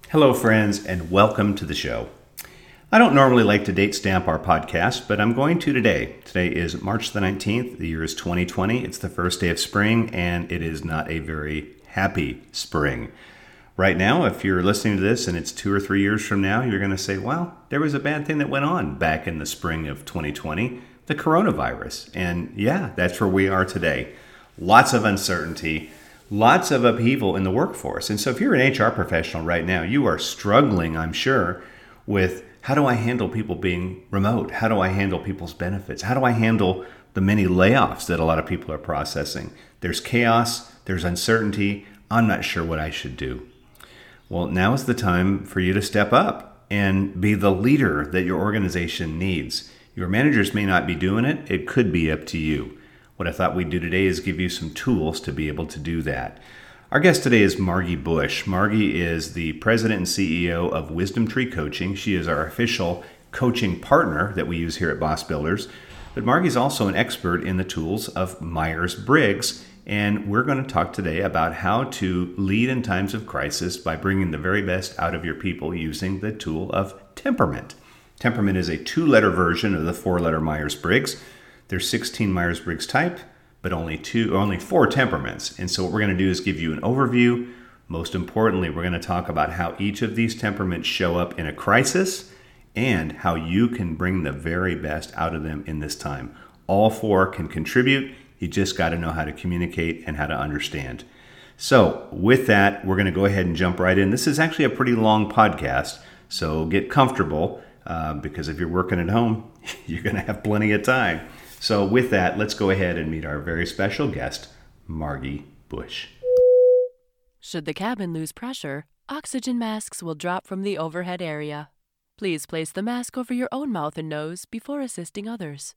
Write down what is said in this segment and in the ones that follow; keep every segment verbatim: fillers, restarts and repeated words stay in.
Hello, friends, and welcome to the show. I don't normally like to date stamp our podcast, but I'm going to today. Today is March the nineteenth. The year is twenty twenty. It's the first day of spring, and it is not a very happy spring. Right now, if you're listening to this and it's two or three years from now, you're going to say, well, there was a bad thing that went on back in the spring of twenty twenty, the coronavirus. And yeah, that's where we are today. Lots of uncertainty. Lots of upheaval in the workforce. And so if you're an H R professional right now, you are struggling, I'm sure, with how do I handle people being remote? How do I handle people's benefits? How do I handle the many layoffs that a lot of people are processing? There's chaos, there's uncertainty. I'm not sure what I should do. Well, now is the time for you to step up and be the leader that your organization needs. Your managers may not be doing it. It could be up to you. What I thought we'd do today is give you some tools to be able to do that. Our guest today is Margie Bush. Margie is the president and C E O of Wisdom Tree Coaching. She is our official coaching partner that we use here at Boss Builders. But Margie's also an expert in the tools of Myers-Briggs. And we're going to talk today about how to lead in times of crisis by bringing the very best out of your people using the tool of temperament. Temperament is a two-letter version of the four-letter Myers-Briggs. There's sixteen Myers-Briggs type, but only two, only four temperaments. And so what we're going to do is give you an overview. Most importantly, we're going to talk about how each of these temperaments show up in a crisis and how you can bring the very best out of them in this time. All four can contribute. You just got to know how to communicate and how to understand. So with that, we're going to go ahead and jump right in. This is actually a pretty long podcast, so get comfortable uh, because if you're working at home, you're going to have plenty of time. So with that, let's go ahead and meet our very special guest, Margie Bush. Should the cabin lose pressure, oxygen masks will drop from the overhead area. Please place the mask over your own mouth and nose before assisting others.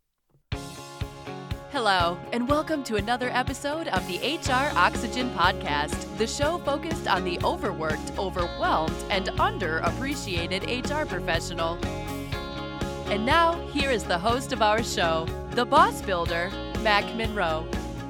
Hello, and welcome to another episode of the H R Oxygen Podcast, the show focused on the overworked, overwhelmed, and underappreciated H R professional. And now, here is the host of our show, the Boss Builder, Mac Monroe.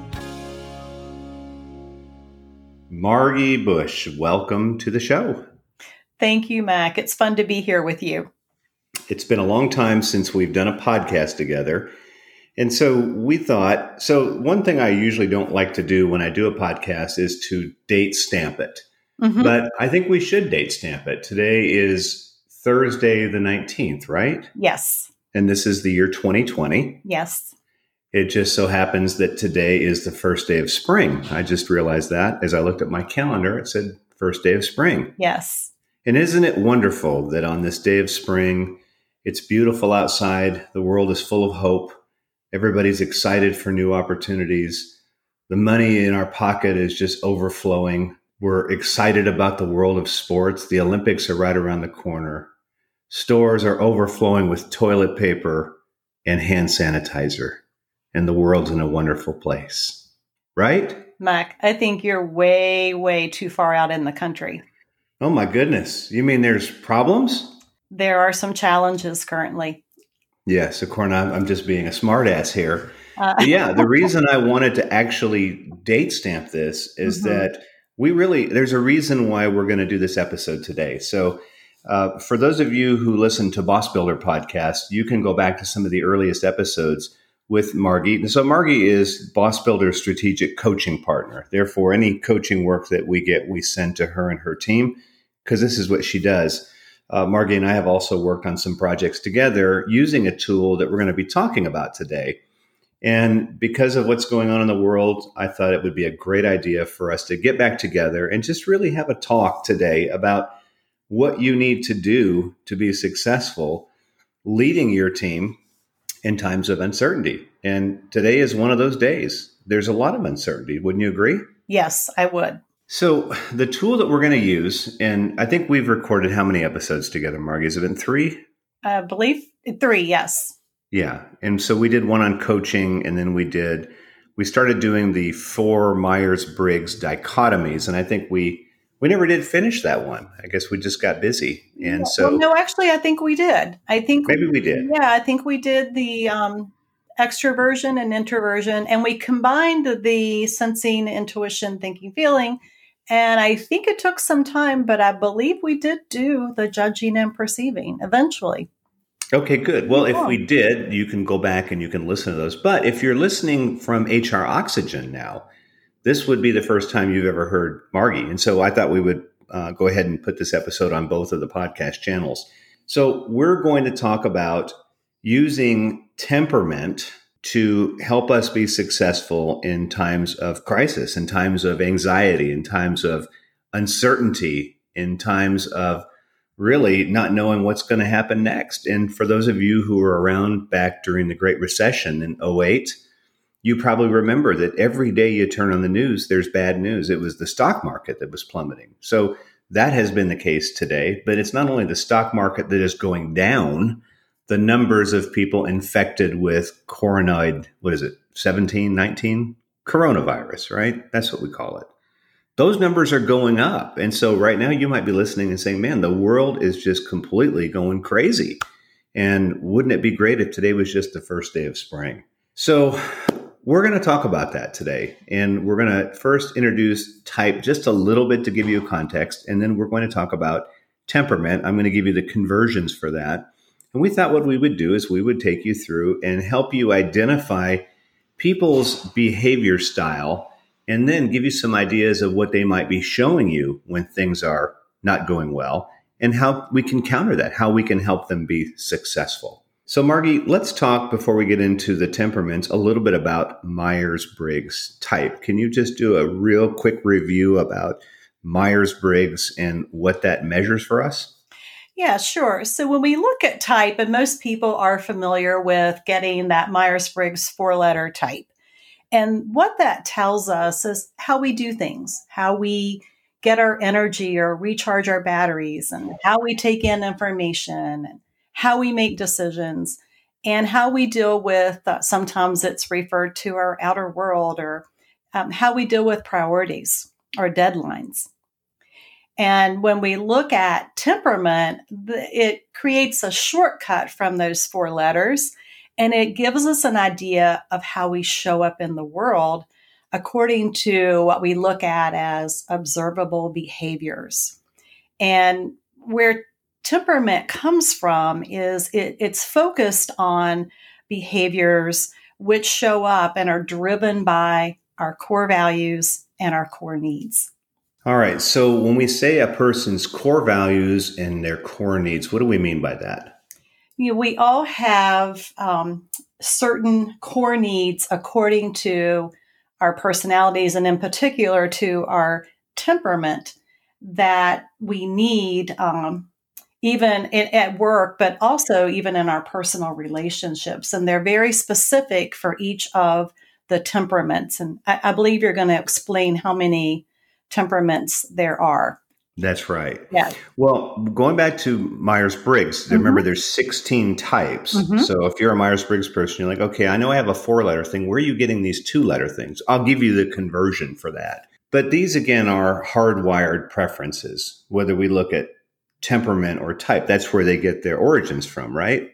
Margie Bush, welcome to the show. Thank you, Mac. It's fun to be here with you. It's been a long time since we've done a podcast together. And so we thought, so one thing I usually don't like to do when I do a podcast is to date stamp it. Mm-hmm. But I think we should date stamp it. Today is Thursday the nineteenth, right? Yes. And this is the year twenty twenty. Yes. It just so happens that today is the first day of spring. I just realized that as I looked at my calendar, it said first day of spring. Yes. And isn't it wonderful that on this day of spring, it's beautiful outside. The world is full of hope. Everybody's excited for new opportunities. The money in our pocket is just overflowing. We're excited about the world of sports. The Olympics are right around the corner. Stores are overflowing with toilet paper and hand sanitizer. And the world's in a wonderful place. Right? Mac, I think you're way, way too far out in the country. Oh my goodness. You mean there's problems? There are some challenges currently. Yes, of course, I'm, I'm just being a smartass here. Uh, but yeah, the reason I wanted to actually date stamp this is mm-hmm. that we really, there's a reason why we're going to do this episode today. So uh, for those of you who listen to Boss Builder podcast, you can go back to some of the earliest episodes with Margie. And so Margie is Boss Builder's strategic coaching partner. Therefore, any coaching work that we get, we send to her and her team because this is what she does. Uh, Margie and I have also worked on some projects together using a tool that we're going to be talking about today. And because of what's going on in the world, I thought it would be a great idea for us to get back together and just really have a talk today about what you need to do to be successful leading your team in times of uncertainty. And today is one of those days. There's a lot of uncertainty. Wouldn't you agree? Yes, I would. So the tool that we're going to use, and I think we've recorded how many episodes together, Margie? Has it been three? I believe three, yes. Yeah. And so we did one on coaching, and then we did, we started doing the four Myers-Briggs dichotomies. And I think we, we never did finish that one. I guess we just got busy. And yeah, so. Well, no, actually, I think we did. I think maybe we did. Yeah, I think we did the um, extroversion and introversion, and we combined the sensing, intuition, thinking, feeling, And I think it took some time, but I believe we did do the judging and perceiving eventually. Okay, good. Well, if we did, you can go back and you can listen to those. But if you're listening from H R Oxygen now, this would be the first time you've ever heard Margie. And so I thought we would uh, go ahead and put this episode on both of the podcast channels. So we're going to talk about using temperament to help us be successful in times of crisis, in times of anxiety, in times of uncertainty, in times of really not knowing what's going to happen next. And for those of you who were around back during the Great Recession in oh eight, you probably remember that every day you turn on the news, there's bad news. It was the stock market that was plummeting. So that has been the case today, but it's not only the stock market that is going down, the numbers of people infected with coronoid, what is it, seventeen, nineteen? Coronavirus, right? That's what we call it. Those numbers are going up. And so right now you might be listening and saying, man, the world is just completely going crazy. And wouldn't it be great if today was just the first day of spring? So we're going to talk about that today. And we're going to first introduce type just a little bit to give you a context. And then we're going to talk about temperament. I'm going to give you the conversions for that. And we thought what we would do is we would take you through and help you identify people's behavior style and then give you some ideas of what they might be showing you when things are not going well and how we can counter that, how we can help them be successful. So Margie, let's talk before we get into the temperaments a little bit about Myers-Briggs type. Can you just do a real quick review about Myers-Briggs and what that measures for us? Yeah, sure. So when we look at type, and most people are familiar with getting that Myers-Briggs four-letter type. And what that tells us is how we do things, how we get our energy or recharge our batteries, and how we take in information, and how we make decisions, and how we deal with, uh, sometimes it's referred to our outer world, or um, how we deal with priorities or deadlines. And when we look at temperament, it creates a shortcut from those four letters, and it gives us an idea of how we show up in the world according to what we look at as observable behaviors. And where temperament comes from is it, it's focused on behaviors which show up and are driven by our core values and our core needs. All right. So when we say a person's core values and their core needs, what do we mean by that? You know, we all have um, certain core needs according to our personalities, and in particular to our temperament, that we need um, even in, at work, but also even in our personal relationships. And they're very specific for each of the temperaments. And I, I believe you're going to explain how many temperaments there are. That's right. Yeah. Well, going back to Myers-Briggs, mm-hmm. remember there's sixteen types. Mm-hmm. So if you're a Myers-Briggs person, you're like, okay, I know I have a four-letter thing. Where are you getting these two-letter things? I'll give you the conversion for that. But these, again, are hardwired preferences, whether we look at temperament or type. That's where they get their origins from, right?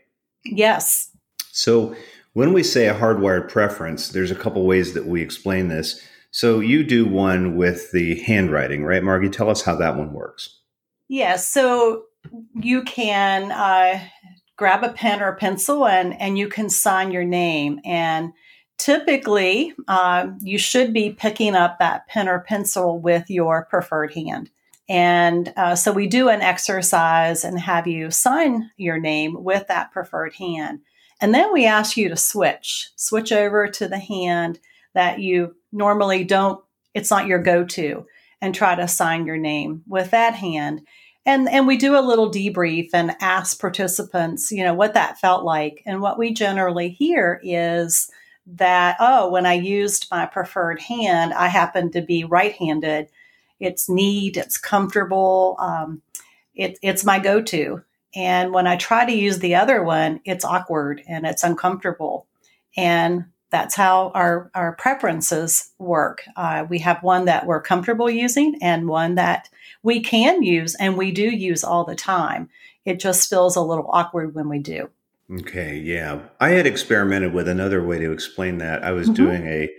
Yes. So when we say a hardwired preference, there's a couple ways that we explain this. So you do one with the handwriting, right, Margie? Tell us how that one works. Yes. So you can uh, grab a pen or a pencil and, and you can sign your name. And typically, uh, you should be picking up that pen or pencil with your preferred hand. And uh, so we do an exercise and have you sign your name with that preferred hand. And then we ask you to switch, switch over to the hand that you normally don't, it's not your go-to, and try to sign your name with that hand. And and we do a little debrief and ask participants, you know, what that felt like. And what we generally hear is that, oh, when I used my preferred hand, I happened to be right-handed. It's neat, it's comfortable, um, it, it's my go-to. And when I try to use the other one, it's awkward and it's uncomfortable. And that's how our, our preferences work. Uh, we have one that we're comfortable using and one that we can use and we do use all the time. It just feels a little awkward when we do. Okay, yeah. I had experimented with another way to explain that. I was mm-hmm. doing a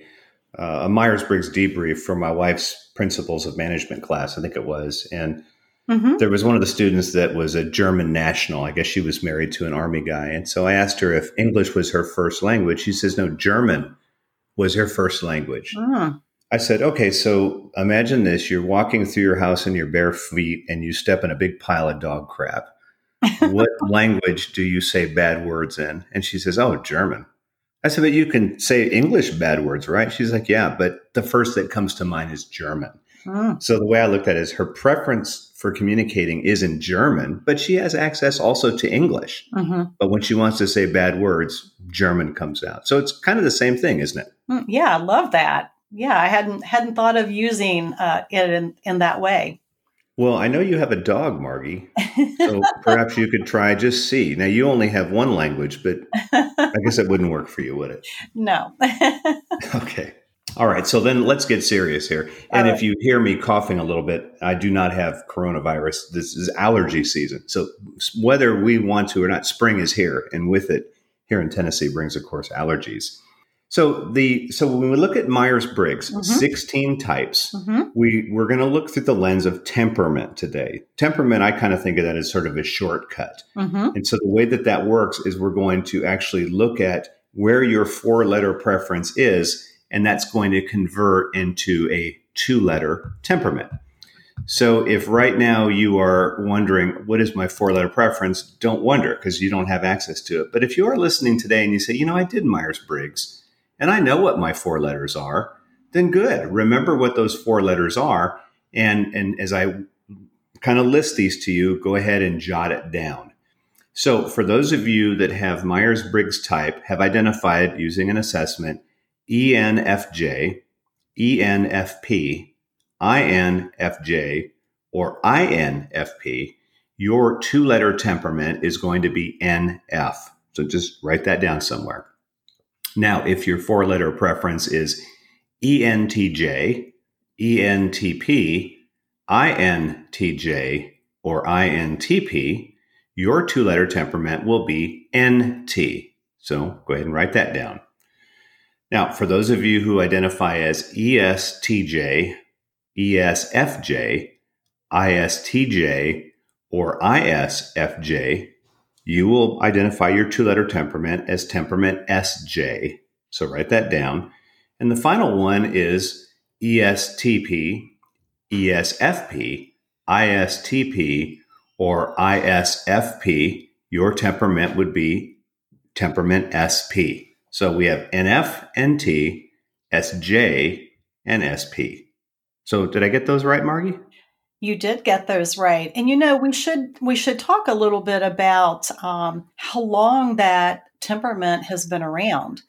uh, a Myers-Briggs debrief for my wife's Principles of Management class, I think it was. And mm-hmm. there was one of the students that was a German national. I guess she was married to an Army guy. And so I asked her if English was her first language. She says, no, German was her first language. Mm. I said, okay, so imagine this. You're walking through your house in your bare feet and you step in a big pile of dog crap. What language do you say bad words in? And she says, oh, German. I said, but you can say English bad words, right? She's like, yeah, but the first that comes to mind is German. Mm. So the way I looked at it is her preference for communicating is in German, but she has access also to English. Mm-hmm. But when she wants to say bad words, German comes out. So it's kind of the same thing, isn't it? Mm, yeah, I love that. Yeah, I hadn't hadn't thought of using uh, it in, in that way. Well, I know you have a dog, Margie, so perhaps you could try just see. Now, you only have one language, but I guess it wouldn't work for you, would it? No. Okay. All right. So then let's get serious here. And right. If you hear me coughing a little bit, I do not have coronavirus. This is allergy season. So whether we want to or not, spring is here. And with it, here in Tennessee brings, of course, allergies. So the so when we look at Myers-Briggs, mm-hmm. sixteen types, mm-hmm. we, we're going to look through the lens of temperament today. Temperament, I kind of think of that as sort of a shortcut. Mm-hmm. And so the way that that works is we're going to actually look at where your four-letter preference is, and that's going to convert into a two-letter temperament. So if right now you are wondering, what is my four-letter preference? Don't wonder, because you don't have access to it. But if you are listening today and you say, you know, I did Myers-Briggs, and I know what my four letters are, then good. Remember what those four letters are. And, and as I kind of list these to you, go ahead and jot it down. So for those of you that have Myers-Briggs type, have identified using an assessment, E N F J, E N F P, I N F J, or I N F P, your two-letter temperament is going to be N F. So just write that down somewhere. Now, if your four-letter preference is E N T J, E N T P, I N T J, or I N T P, your two-letter temperament will be N T. So go ahead and write that down. Now, for those of you who identify as E S T J, E S F J, I S T J, or I S F J, you will identify your two-letter temperament as temperament S J. So write that down. And the final one is E S T P, E S F P, I S T P, or I S F P. Your temperament would be temperament S P. So we have N F, N T, S J, and S P. So did I get those right, Margie? You did get those right. And, you know, we should we should talk a little bit about um, how long that temperament has been around.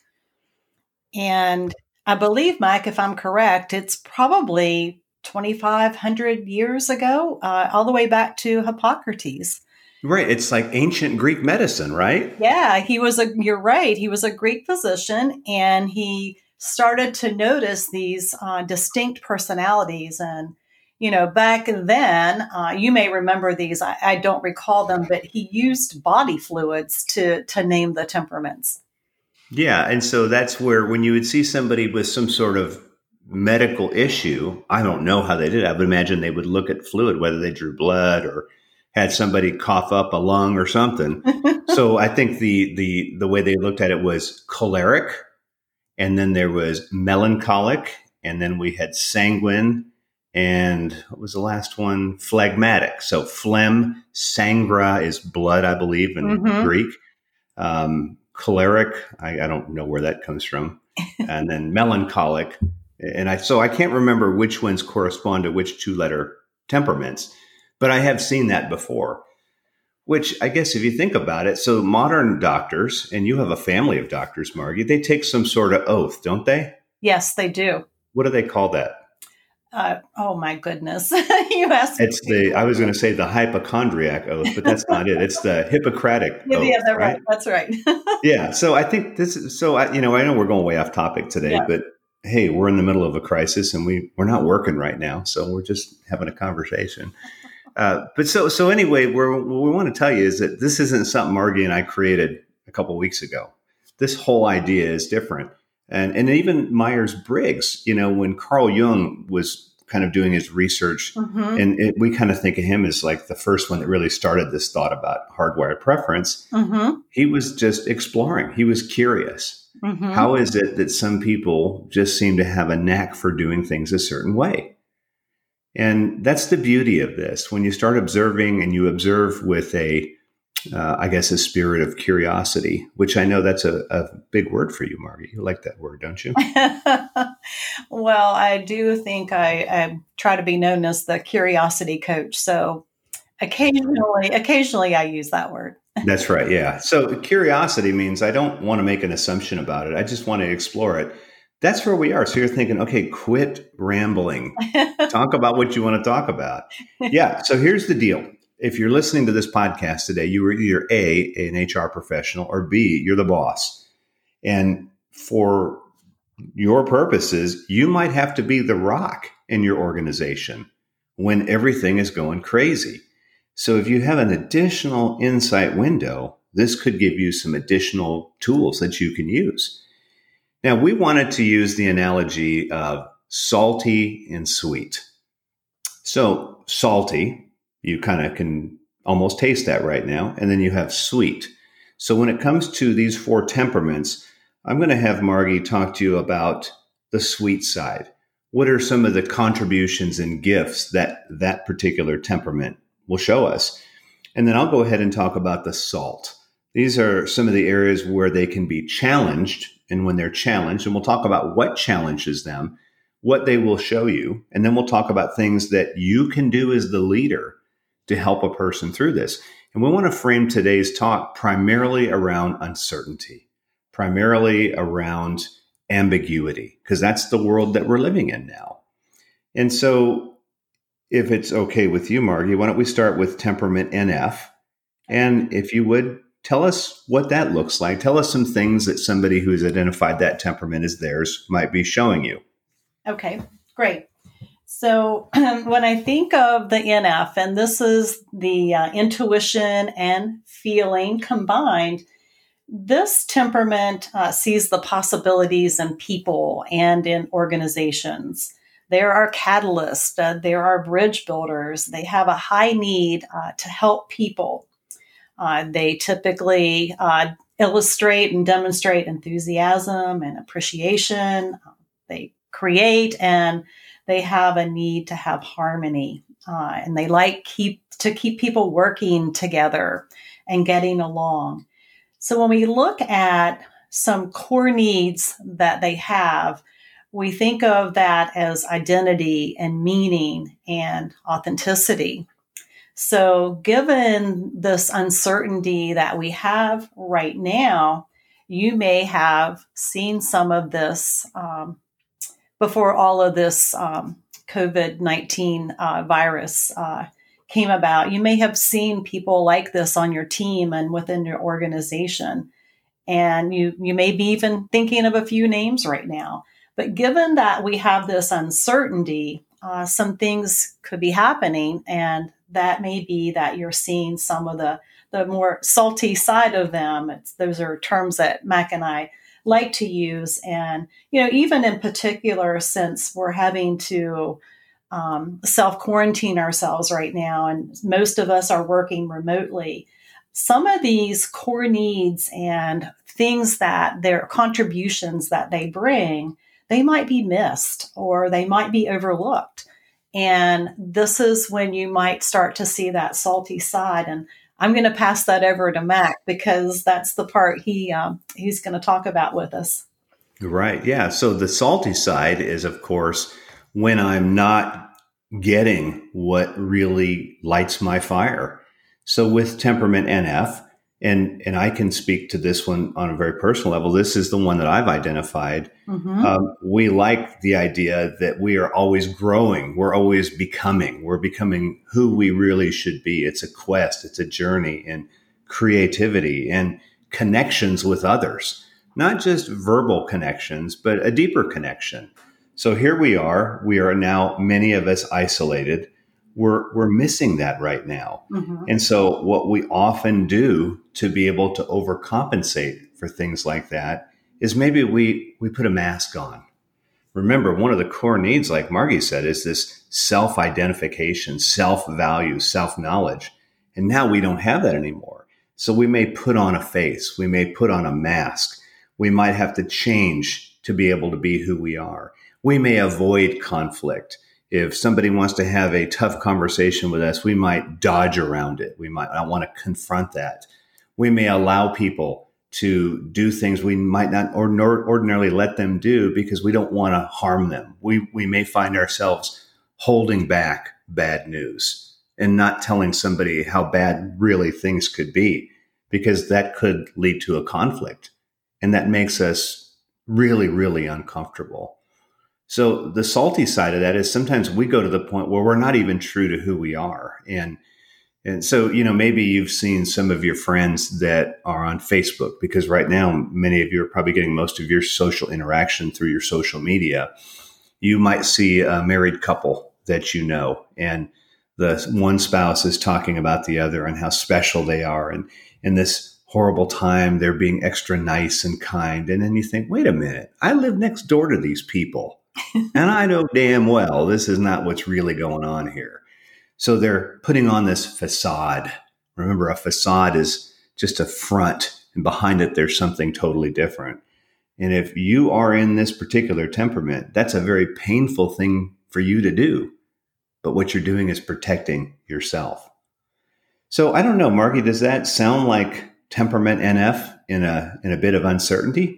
And I believe, Mike, if I'm correct, it's probably twenty-five hundred years ago, uh, all the way back to Hippocrates. Right. It's like ancient Greek medicine, right? Yeah, he was a, you're right. He was a Greek physician, and he started to notice these uh, distinct personalities. And you know, back then, uh, you may remember these. I, I don't recall them, but he used body fluids to to name the temperaments. Yeah, and so that's where when you would see somebody with some sort of medical issue, I don't know how they did it. I would imagine they would look at fluid, whether they drew blood or had somebody cough up a lung or something. So I think the the the way they looked at it was choleric, and then there was melancholic, and then we had sanguine. And what was the last one? Phlegmatic. So phlegm, sangra is blood, I believe, in mm-hmm. Greek. Um, choleric, I, I don't know where that comes from. And then melancholic. And I so I can't remember which ones correspond to which two-letter temperaments, but I have seen that before. Which I guess if you think about it, so modern doctors, and you have a family of doctors, Margie, they take some sort of oath, don't they? Yes, they do. What do they call that? Uh, oh my goodness! You asked. It's the. I was going to say the hypochondriac oath, but that's not it. It's the Hippocratic yeah, oath. Yeah, that's right? right. That's right. Yeah. So I think this is. So I, you know, I know we're going way off topic today, yeah. but hey, we're in the middle of a crisis, and we we're not working right now, so we're just having a conversation. Uh, but so so anyway, we're, what we want to tell you is that this isn't something Margie and I created a couple of weeks ago. This whole idea is different. And, and even Myers-Briggs, you know, when Carl Jung was kind of doing his research, mm-hmm. and it, we kind of think of him as like the first one that really started this thought about hardwired preference. Mm-hmm. He was just exploring. He was curious. Mm-hmm. How is it that some people just seem to have a knack for doing things a certain way? And that's the beauty of this. When you start observing and you observe with a, uh, I guess, a spirit of curiosity, which I know that's a, a big word for you, Margie. You like that word, don't you? Well, I do think I, I try to be known as the curiosity coach. So occasionally, occasionally I use that word. That's right. Yeah. So curiosity means I don't want to make an assumption about it. I just want to explore it. That's where we are. So you're thinking, okay, quit rambling. Talk about what you want to talk about. Yeah. So here's the deal. If you're listening to this podcast today, you were either A, an H R professional, or B, you're the boss. And for your purposes, you might have to be the rock in your organization when everything is going crazy. So if you have an additional insight window, this could give you some additional tools that you can use. Now, we wanted to use the analogy of salty and sweet. So salty, you kind of can almost taste that right now. And then you have sweet. So when it comes to these four temperaments, I'm going to have Margie talk to you about the sweet side. What are some of the contributions and gifts that that particular temperament will show us? And then I'll go ahead and talk about the salt. These are some of the areas where they can be challenged. And when they're challenged, and we'll talk about what challenges them, what they will show you. And then we'll talk about things that you can do as the leader to help a person through this. And we want to frame today's talk primarily around uncertainty, primarily around ambiguity, because that's the world that we're living in now. And so if it's okay with you, Margie, why don't we start with temperament N F? And if you would, tell us what that looks like. Tell us some things that somebody who's identified that temperament as theirs might be showing you. Okay, great. So when I think of the N F, and this is the uh, intuition and feeling combined, this temperament uh, sees the possibilities in people and in organizations. There are catalysts, uh, there are bridge builders. They have a high need uh, to help people. Uh, they typically uh, illustrate and demonstrate enthusiasm and appreciation. They create, and they have a need to have harmony. Uh, and they like keep to keep people working together and getting along. So when we look at some core needs that they have, we think of that as identity and meaning and authenticity. So given this uncertainty that we have right now, you may have seen some of this um, before all of this um, COVID nineteen uh, virus uh, came about. You may have seen people like this on your team and within your organization. And you, you may be even thinking of a few names right now. But given that we have this uncertainty, uh, some things could be happening. And that may be that you're seeing some of the, the more salty side of them. It's, those are terms that Mac and I like to use. And, you know, even in particular, since we're having to um, self-quarantine ourselves right now, and most of us are working remotely, some of these core needs and things that their contributions that they bring, they might be missed or they might be overlooked. And this is when you might start to see that salty side. And I'm going to pass that over to Mac because that's the part he um, he's going to talk about with us. Right. Yeah. So the salty side is, of course, when I'm not getting what really lights my fire. So with temperament N F, and and I can speak to this one on a very personal level. This is the one that I've identified. Mm-hmm. Um, we like the idea that we are always growing. We're always becoming. We're becoming who we really should be. It's a quest. It's a journey in creativity and connections with others, not just verbal connections, but a deeper connection. So here we are. We are now, many of us, isolated. We're we're missing that right now. Mm-hmm. And so what we often do to be able to overcompensate for things like that is maybe we, we put a mask on. Remember, one of the core needs, like Margie said, is this self-identification, self-value, self-knowledge. And now we don't have that anymore. So we may put on a face. We may put on a mask. We might have to change to be able to be who we are. We may avoid conflict. If somebody wants to have a tough conversation with us, we might dodge around it. We might not want to confront that. We may allow people to do things we might not ordinarily let them do because we don't want to harm them. We we may find ourselves holding back bad news and not telling somebody how bad really things could be, because that could lead to a conflict. And that makes us really, really uncomfortable. So the salty side of that is sometimes we go to the point where we're not even true to who we are. And And so, you know, maybe you've seen some of your friends that are on Facebook, because right now, many of you are probably getting most of your social interaction through your social media. You might see a married couple that you know, and the one spouse is talking about the other and how special they are. And in this horrible time, they're being extra nice and kind. And then you think, wait a minute, I live next door to these people. And I know damn well this is not what's really going on here. So they're putting on this facade. Remember, a facade is just a front, and behind it, there's something totally different. And if you are in this particular temperament, that's a very painful thing for you to do. But what you're doing is protecting yourself. So I don't know, Margie, does that sound like temperament N F in a in a bit of uncertainty?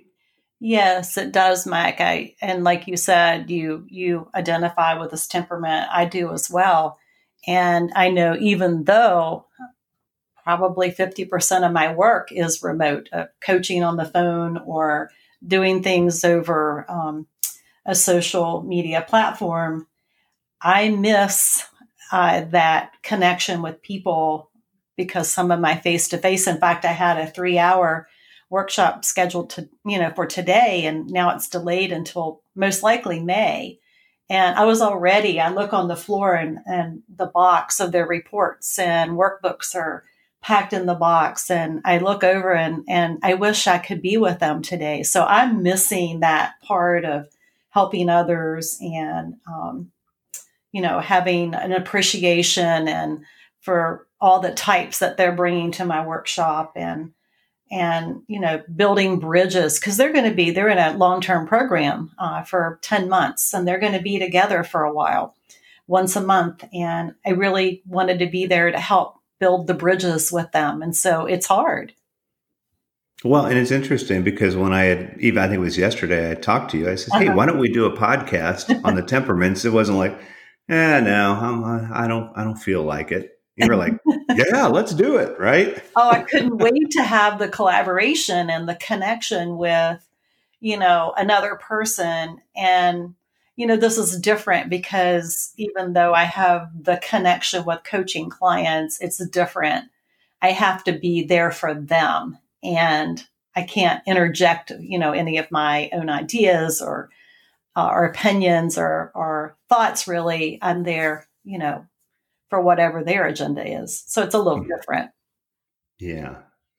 Yes, it does, Mike. I, and like you said, you you identify with this temperament. I do as well. And I know even though probably fifty percent of my work is remote, uh, coaching on the phone or doing things over um, a social media platform, I miss uh, that connection with people because some of my face-to-face, in fact, I had a three-hour workshop scheduled to, you know, for today, and now it's delayed until most likely May. And I was already, I look on the floor and, and the box of their reports and workbooks are packed in the box. And I look over and, and I wish I could be with them today. So I'm missing that part of helping others and, um, you know, having an appreciation and for all the types that they're bringing to my workshop and, and, you know, building bridges, because they're going to be, they're in a long-term program uh, for ten months, and they're going to be together for a while, once a month. And I really wanted to be there to help build the bridges with them. And so it's hard. Well, and it's interesting because when I had, even I think it was yesterday, I talked to you, I said, hey, uh-huh. why don't we do a podcast on the temperaments? It wasn't like, eh, no, I'm, I don't, I don't feel like it. You were like, yeah, let's do it, right? Oh, I couldn't wait to have the collaboration and the connection with, you know, another person. And, you know, this is different because even though I have the connection with coaching clients, it's different. I have to be there for them. And I can't interject, you know, any of my own ideas or, uh, or opinions or, or thoughts, really. I'm there, you know, for whatever their agenda is. So it's a little different. Yeah.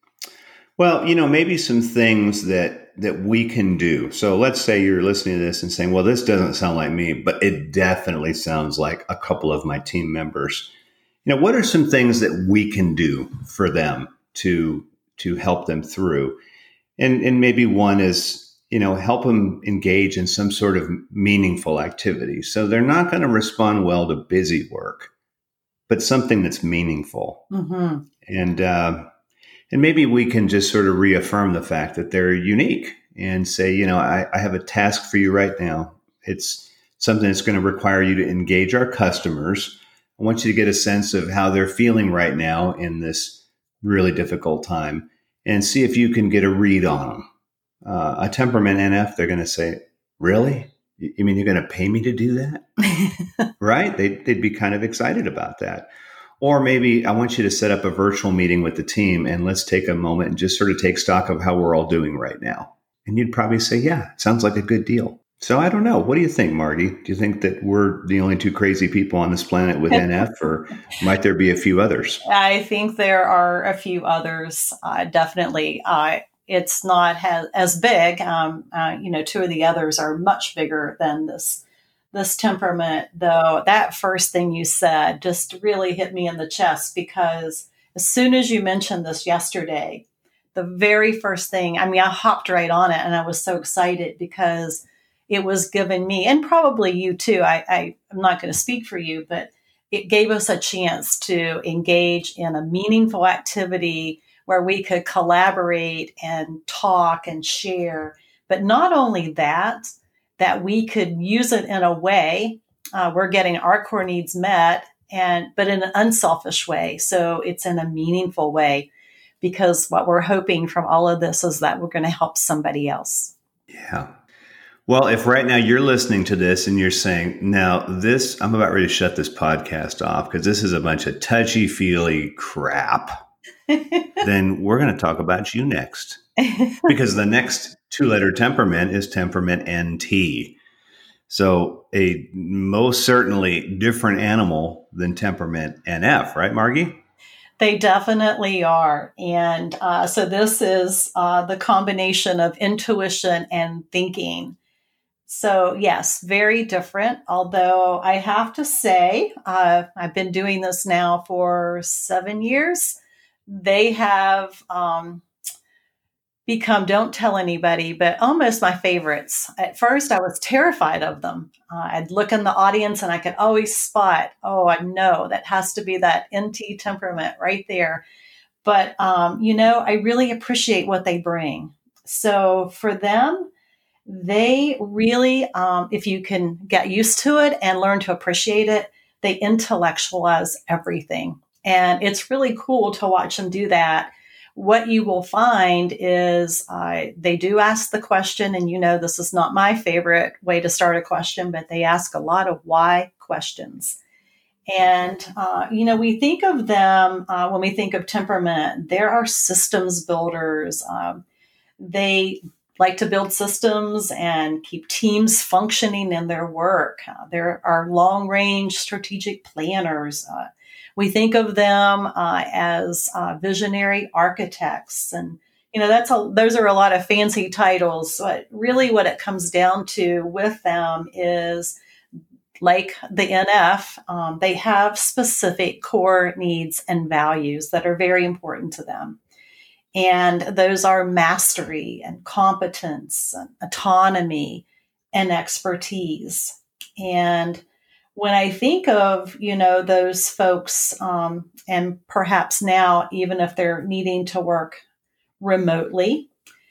Well, you know, maybe some things that, that we can do. So let's say you're listening to this and saying, well, this doesn't sound like me, but it definitely sounds like a couple of my team members. You know, what are some things that we can do for them to, to help them through? And, and maybe one is, you know, help them engage in some sort of meaningful activity. So they're not going to respond well to busy work, but something that's meaningful. Mm-hmm. And, uh, and maybe we can just sort of reaffirm the fact that they're unique and say, you know, I, I have a task for you right now. It's something that's going to require you to engage our customers. I want you to get a sense of how they're feeling right now in this really difficult time and see if you can get a read on them. Uh, a temperament N F, they're going to say, really? You mean you're going to pay me to do that? Right? They'd, they'd be kind of excited about that. Or maybe I want you to set up a virtual meeting with the team and let's take a moment and just sort of take stock of how we're all doing right now. And you'd probably say, yeah, it sounds like a good deal. So I don't know. What do you think, Margie? Do you think that we're the only two crazy people on this planet with N F, or might there be a few others? I think there are a few others, uh, definitely. Uh, it's not has, as big. Um, uh, you know, two of the others are much bigger than this this temperament, though. That first thing you said just really hit me in the chest, because as soon as you mentioned this yesterday, the very first thing, I mean, I hopped right on it, and I was so excited because it was giving me, and probably you too, I, I, I'm not going to speak for you, but it gave us a chance to engage in a meaningful activity where we could collaborate and talk and share. But not only that, that we could use it in a way uh, we're getting our core needs met, and but in an unselfish way. So it's in a meaningful way, because what we're hoping from all of this is that we're going to help somebody else. Yeah. Well, if right now you're listening to this and you're saying, now this, I'm about ready to shut this podcast off because this is a bunch of touchy-feely crap, then we're going to talk about you next. Because the next two-letter temperament is temperament N T. So a most certainly different animal than temperament N F, right, Margie? They definitely are. And uh, so this is uh, the combination of intuition and thinking. So yes, very different. Although I have to say, uh, I've been doing this now for seven years. They have um, become, don't tell anybody, but almost my favorites. At first, I was terrified of them. Uh, I'd look in the audience and I could always spot, oh, I know that has to be that N T temperament right there. But, um, you know, I really appreciate what they bring. So for them, they really, um, if you can get used to it and learn to appreciate it, they intellectualize everything. And it's really cool to watch them do that. What you will find is uh, they do ask the question, and you know this is not my favorite way to start a question, but they ask a lot of why questions. And, uh, you know, we think of them, uh, when we think of temperament, there are systems builders. Um, they like to build systems and keep teams functioning in their work. Uh, there are long-range strategic planners. Uh, we think of them uh, as uh, visionary architects. And, you know, that's a, those are a lot of fancy titles. But really what it comes down to with them is, like the N F, um, they have specific core needs and values that are very important to them. And those are mastery and competence and autonomy and expertise. And when I think of, you know, those folks, um, and perhaps now, even if they're needing to work remotely,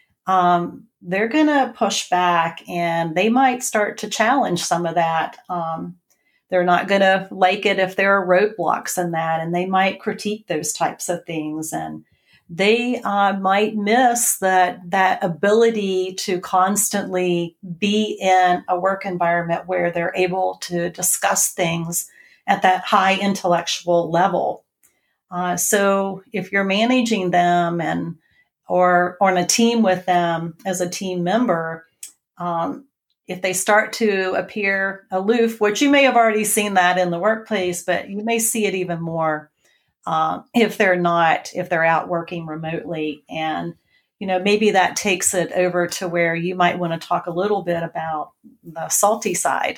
um, they're going to push back, and they might start to challenge some of that. Um, they're not going to like it if there are roadblocks in that, and they might critique those types of things. And they uh, might miss that that ability to constantly be in a work environment where they're able to discuss things at that high intellectual level. Uh, so if you're managing them and or, or on a team with them as a team member, um, if they start to appear aloof, which you may have already seen that in the workplace, but you may see it even more Um, if they're not, if they're out working remotely. And, you know, maybe that takes it over to where you might want to talk a little bit about the salty side.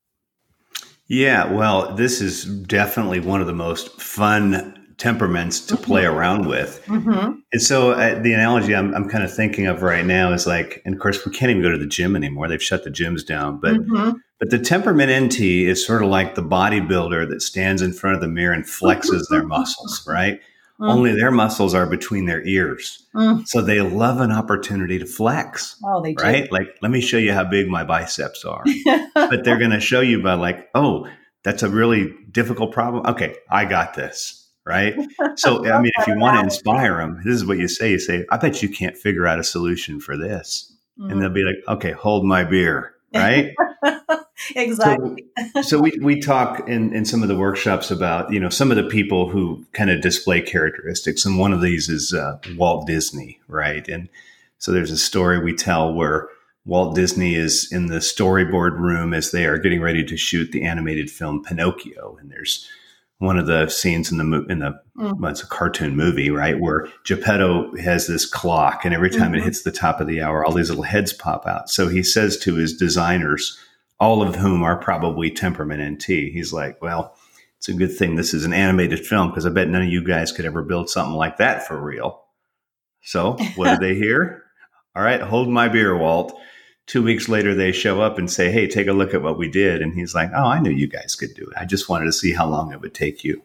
Yeah, well, this is definitely one of the most fun temperaments to mm-hmm. play around with. Mm-hmm. And so uh, the analogy I'm, I'm kind of thinking of right now is like, and of course, we can't even go to the gym anymore. They've shut the gyms down. But mm-hmm. But the temperament N T is sort of like the bodybuilder that stands in front of the mirror and flexes their muscles, right? Mm. Only their muscles are between their ears. Mm. So they love an opportunity to flex, oh, they do. Right? Like, let me show you how big my biceps are. But they're going to show you by like, oh, that's a really difficult problem. Okay, I got this, right? So, I mean, if you want to inspire them, this is what you say. You say, I bet you can't figure out a solution for this. Mm. And they'll be like, okay, hold my beer, right? Exactly. So, so we, we talk in, in some of the workshops about, you know, some of the people who kind of display characteristics. And one of these is uh, Walt Disney, right? And so there's a story we tell where Walt Disney is in the storyboard room as they are getting ready to shoot the animated film Pinocchio. And there's one of the scenes in the mo- in the Mm. well, it's a cartoon movie, right, where Geppetto has this clock, and every time Mm-hmm. it hits the top of the hour, all these little heads pop out. So he says to his designers, all of whom are probably temperament N T, he's like, "Well, it's a good thing this is an animated film because I bet none of you guys could ever build something like that for real." So what did they hear? All right, hold my beer, Walt. Two weeks later, they show up and say, "Hey, take a look at what we did." And he's like, "Oh, I knew you guys could do it. I just wanted to see how long it would take you."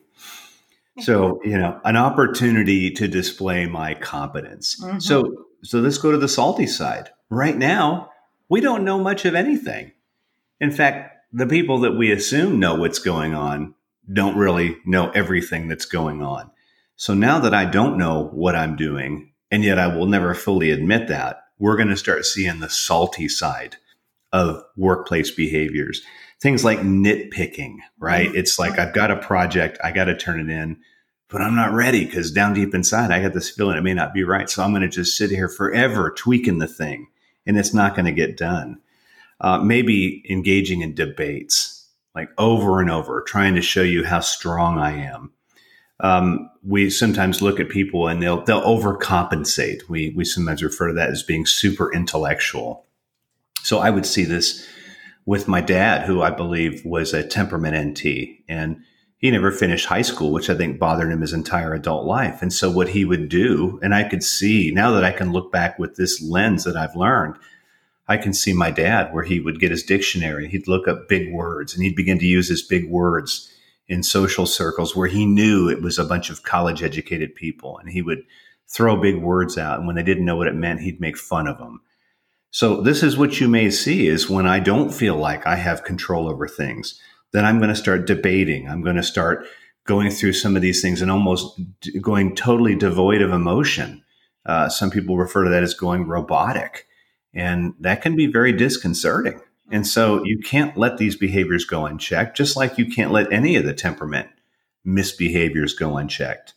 So, you know, an opportunity to display my competence. Mhm. So, so let's go to the salty side. Right now, we don't know much of anything. In fact, the people that we assume know what's going on don't really know everything that's going on. So now that I don't know what I'm doing, and yet I will never fully admit that, we're going to start seeing the salty side of workplace behaviors. Things like nitpicking, right? It's like, I've got a project, I got to turn it in, but I'm not ready because down deep inside, I got this feeling it may not be right. So I'm going to just sit here forever tweaking the thing, and it's not going to get done. Uh, maybe engaging in debates, like over and over, trying to show you how strong I am. Um, we sometimes look at people and they'll they'll overcompensate. We we sometimes refer to that as being super intellectual. So I would see this with my dad, who I believe was a temperament N T, and he never finished high school, which I think bothered him his entire adult life. And so what he would do, and I could see now that I can look back with this lens that I've learned, I can see my dad where he would get his dictionary, he'd look up big words, and he'd begin to use his big words in social circles where he knew it was a bunch of college educated people, and he would throw big words out. And when they didn't know what it meant, he'd make fun of them. So this is what you may see is when I don't feel like I have control over things, then I'm going to start debating. I'm going to start going through some of these things and almost d- going totally devoid of emotion. Uh, some people refer to that as going robotic, and that can be very disconcerting. And so you can't let these behaviors go unchecked, just like you can't let any of the temperament misbehaviors go unchecked.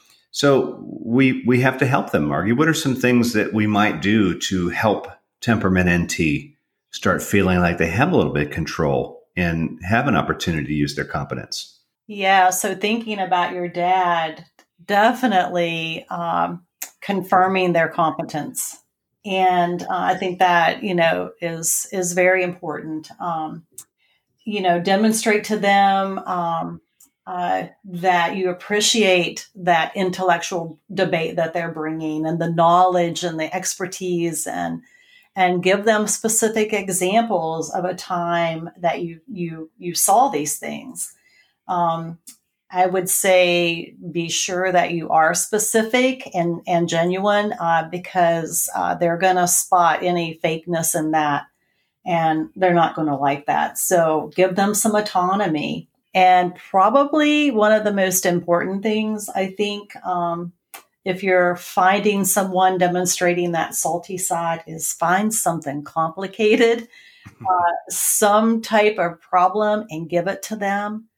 So we we have to help them, Margie. What are some things that we might do to help temperament N T start feeling like they have a little bit of control and have an opportunity to use their competence? Yeah. So thinking about your dad, definitely um, confirming their competence. And uh, I think that, you know, is, is very important. Um, you know, demonstrate to them um, uh, that you appreciate that intellectual debate that they're bringing and the knowledge and the expertise, and and give them specific examples of a time that you you you saw these things. Um, I would say be sure that you are specific and, and genuine uh, because uh, they're going to spot any fakeness in that, and they're not going to like that. So give them some autonomy. And probably one of the most important things, I think, um, if you're finding someone demonstrating that salty side, is find something complicated, uh, some type of problem, and give it to them.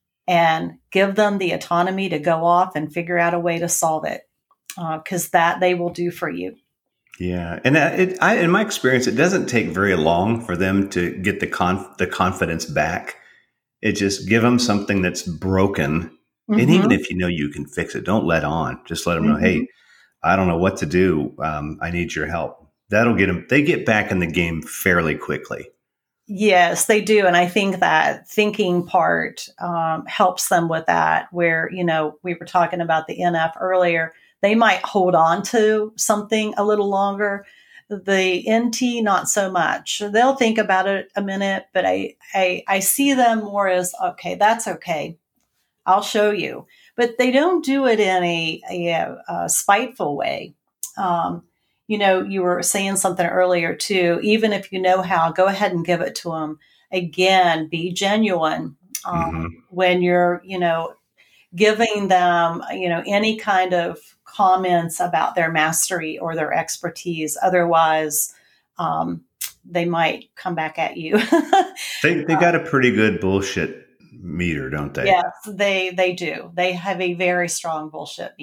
And give them the autonomy to go off and figure out a way to solve it, because uh, that they will do for you. Yeah, and it, I, in my experience, it doesn't take very long for them to get the conf, the confidence back. It just give them something that's broken, mm-hmm. and even if you know you can fix it, don't let on. Just let them know, mm-hmm. hey, I don't know what to do. Um, I need your help. That'll get them. They get back in the game fairly quickly. Yes, they do. And I think that thinking part um, helps them with that, where, you know, we were talking about the N F earlier. They might hold on to something a little longer. The N T, not so much. They'll think about it a minute, but I, I, I see them more as, okay, that's okay. I'll show you. But they don't do it in a, a, a spiteful way. Um, You know, you were saying something earlier too. Even if you know how, go ahead and give it to them. Again, be genuine um, mm-hmm. when you're, you know, giving them, you know, any kind of comments about their mastery or their expertise. Otherwise, um, they might come back at you. they they got a pretty good bullshit meter, don't they? Yes, they they do. They have a very strong bullshit meter.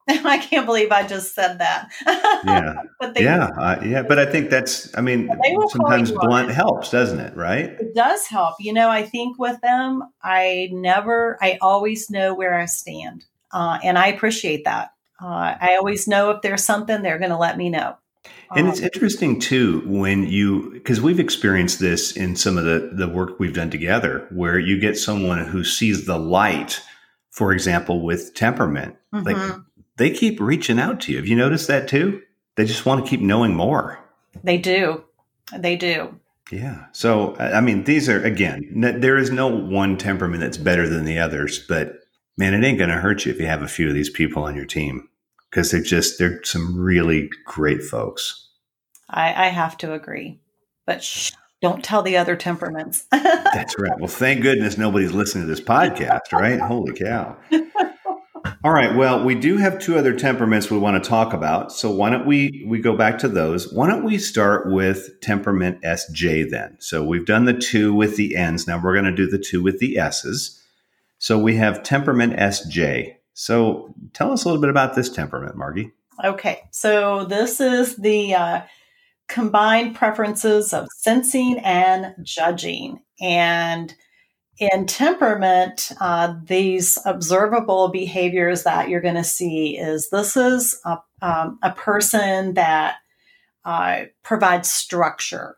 I can't believe I just said that. Yeah. but they, yeah. Uh, yeah. But I think that's, I mean, they will call sometimes you blunt on it. helps, doesn't it? Right? It does help. You know, I think with them, I never, I always know where I stand. Uh, and I appreciate that. Uh, I always know if there's something, they're going to let me know. And it's interesting too, when you, because we've experienced this in some of the, the work we've done together, where you get someone who sees the light, for example, with temperament, Mm-hmm. like they keep reaching out to you. Have you noticed that too? They just want to keep knowing more. They do. They do. Yeah. So, I mean, these are, again, n- there is no one temperament that's better than the others, but man, it ain't going to hurt you if you have a few of these people on your team, because they're just, they're some really great folks. I, I have to agree, but shh, don't tell the other temperaments. That's right. Well, thank goodness nobody's listening to this podcast, right? Holy cow. All right. Well, we do have two other temperaments we want to talk about. So why don't we, we go back to those? Why don't we start with temperament S J then? So we've done the two with the N's. Now we're going to do the two with the S's. So we have temperament S J. So tell us a little bit about this temperament, Margie. Okay. So this is the uh, combined preferences of sensing and judging. And in temperament, uh, these observable behaviors that you're going to see is this is a, um, a person that uh, provides structure,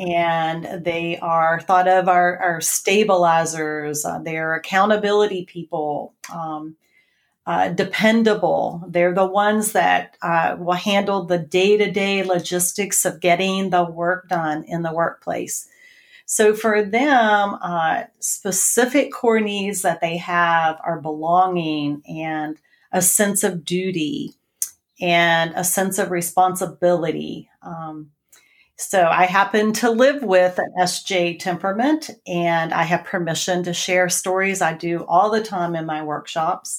and they are thought of our, our stabilizers. Uh, they're accountability people, um, uh, dependable. They're the ones that uh, will handle the day-to-day logistics of getting the work done in the workplace. So for them, uh, specific core needs that they have are belonging and a sense of duty and a sense of responsibility. Um, so I happen to live with an S J temperament, and I have permission to share stories I do all the time in my workshops.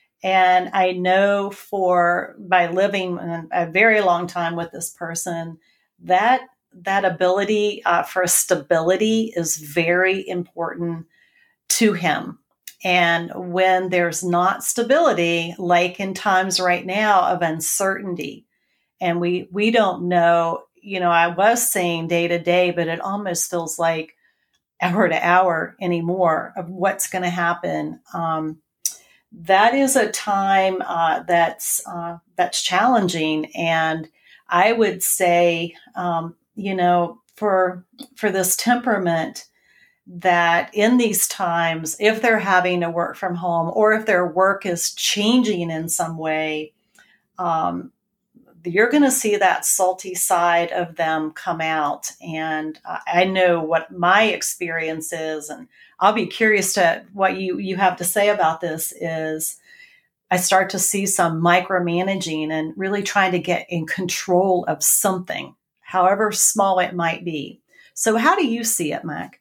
And I know for by living a very long time with this person, that that ability uh, for stability is very important to him. And when there's not stability, like in times right now of uncertainty, and we we don't know, you know, I was saying day to day, but it almost feels like hour to hour anymore of what's going to happen. Um, that is a time uh, that's uh, that's challenging, and I would say, um, you know, for for this temperament, that in these times, if they're having to work from home or if their work is changing in some way, um, you're going to see that salty side of them come out. And uh, I know what my experience is, and I'll be curious to what you, you have to say about this is I start to see some micromanaging and really trying to get in control of something, however small it might be. So how do you see it, Mac?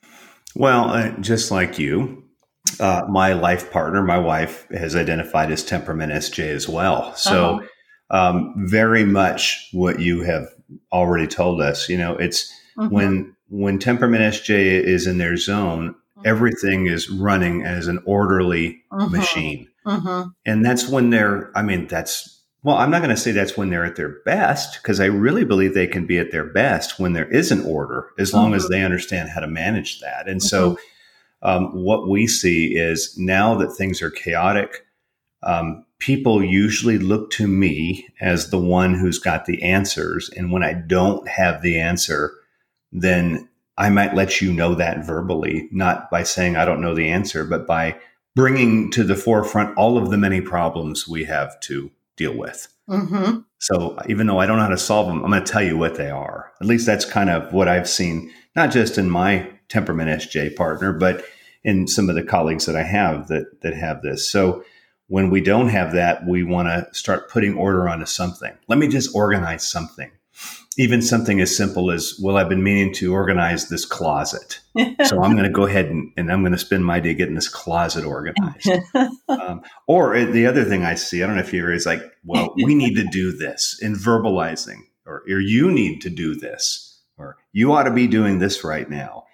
Well, uh, just like you, uh, my life partner, my wife, has identified as temperament S J as well. So uh-huh. um, very much what you have already told us. You know, it's mm-hmm. when when temperament S J is in their zone, mm-hmm. everything is running as an orderly mm-hmm. machine. Mm-hmm. And that's when they're, I mean, that's, well, I'm not going to say that's when they're at their best, because I really believe they can be at their best when there is an order, as long mm-hmm. as they understand how to manage that. And mm-hmm. so um, what we see is now that things are chaotic, um, people usually look to me as the one who's got the answers. And when I don't have the answer, then I might let you know that verbally, not by saying I don't know the answer, but by bringing to the forefront all of the many problems we have to deal with. Mm-hmm. So even though I don't know how to solve them, I'm going to tell you what they are. At least that's kind of what I've seen, not just in my temperament S J partner, but in some of the colleagues that I have that, that have this. So when we don't have that, we want to start putting order onto something. Let me just organize something. Even something as simple as, well, I've been meaning to organize this closet. So I'm going to go ahead and, and I'm going to spend my day getting this closet organized. Um, or the other thing I see, I don't know if you hear, is like, well, we need to do this in verbalizing, or, or you need to do this, or you ought to be doing this right now.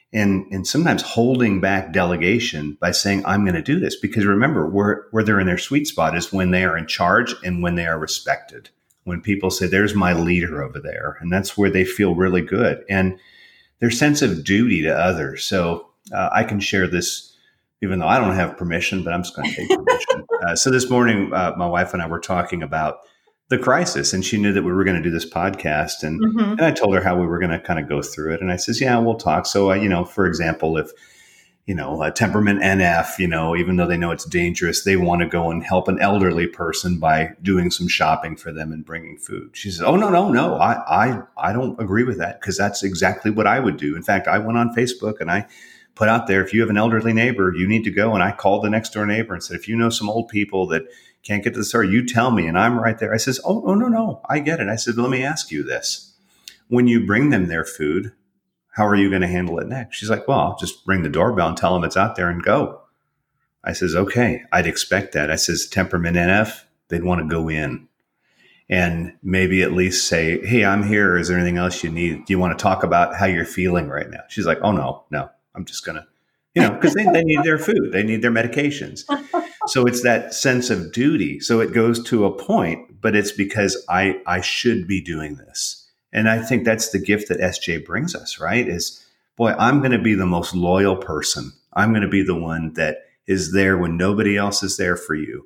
and and sometimes holding back delegation by saying, I'm going to do this. Because remember, where, where they're in their sweet spot is when they are in charge and when they are respected. When people say, there's my leader over there. And that's where they feel really good. And their sense of duty to others. So uh, I can share this, even though I don't have permission, but I'm just going to take permission. uh, so this morning, uh, my wife and I were talking about the crisis, and she knew that we were going to do this podcast. And, mm-hmm. and I told her how we were going to kind of go through it. And I says, yeah, we'll talk. So, uh, you know, for example, if, you know, a temperament N F, you know, even though they know it's dangerous, they want to go and help an elderly person by doing some shopping for them and bringing food. She says, oh, no, no, no, I, I, I don't agree with that, because that's exactly what I would do. In fact, I went on Facebook and I put out there, if you have an elderly neighbor, you need to go. And I called the next door neighbor and said, if you know some old people that can't get to the store, you tell me. And I'm right there. I says, oh, oh, no, no, I get it. I said, let me ask you this. When you bring them their food, how are you going to handle it next? She's like, well, I'll just ring the doorbell and tell them it's out there and go. I says, okay, I'd expect that. I says, temperament N F, they'd want to go in and maybe at least say, hey, I'm here. Is there anything else you need? Do you want to talk about how you're feeling right now? She's like, oh, no, no, I'm just going to, you know, because they, they need their food. They need their medications. So it's that sense of duty. So it goes to a point, but it's because I, I should be doing this. And I think that's the gift that S J brings us, right? Is, boy, I'm going to be the most loyal person. I'm going to be the one that is there when nobody else is there for you.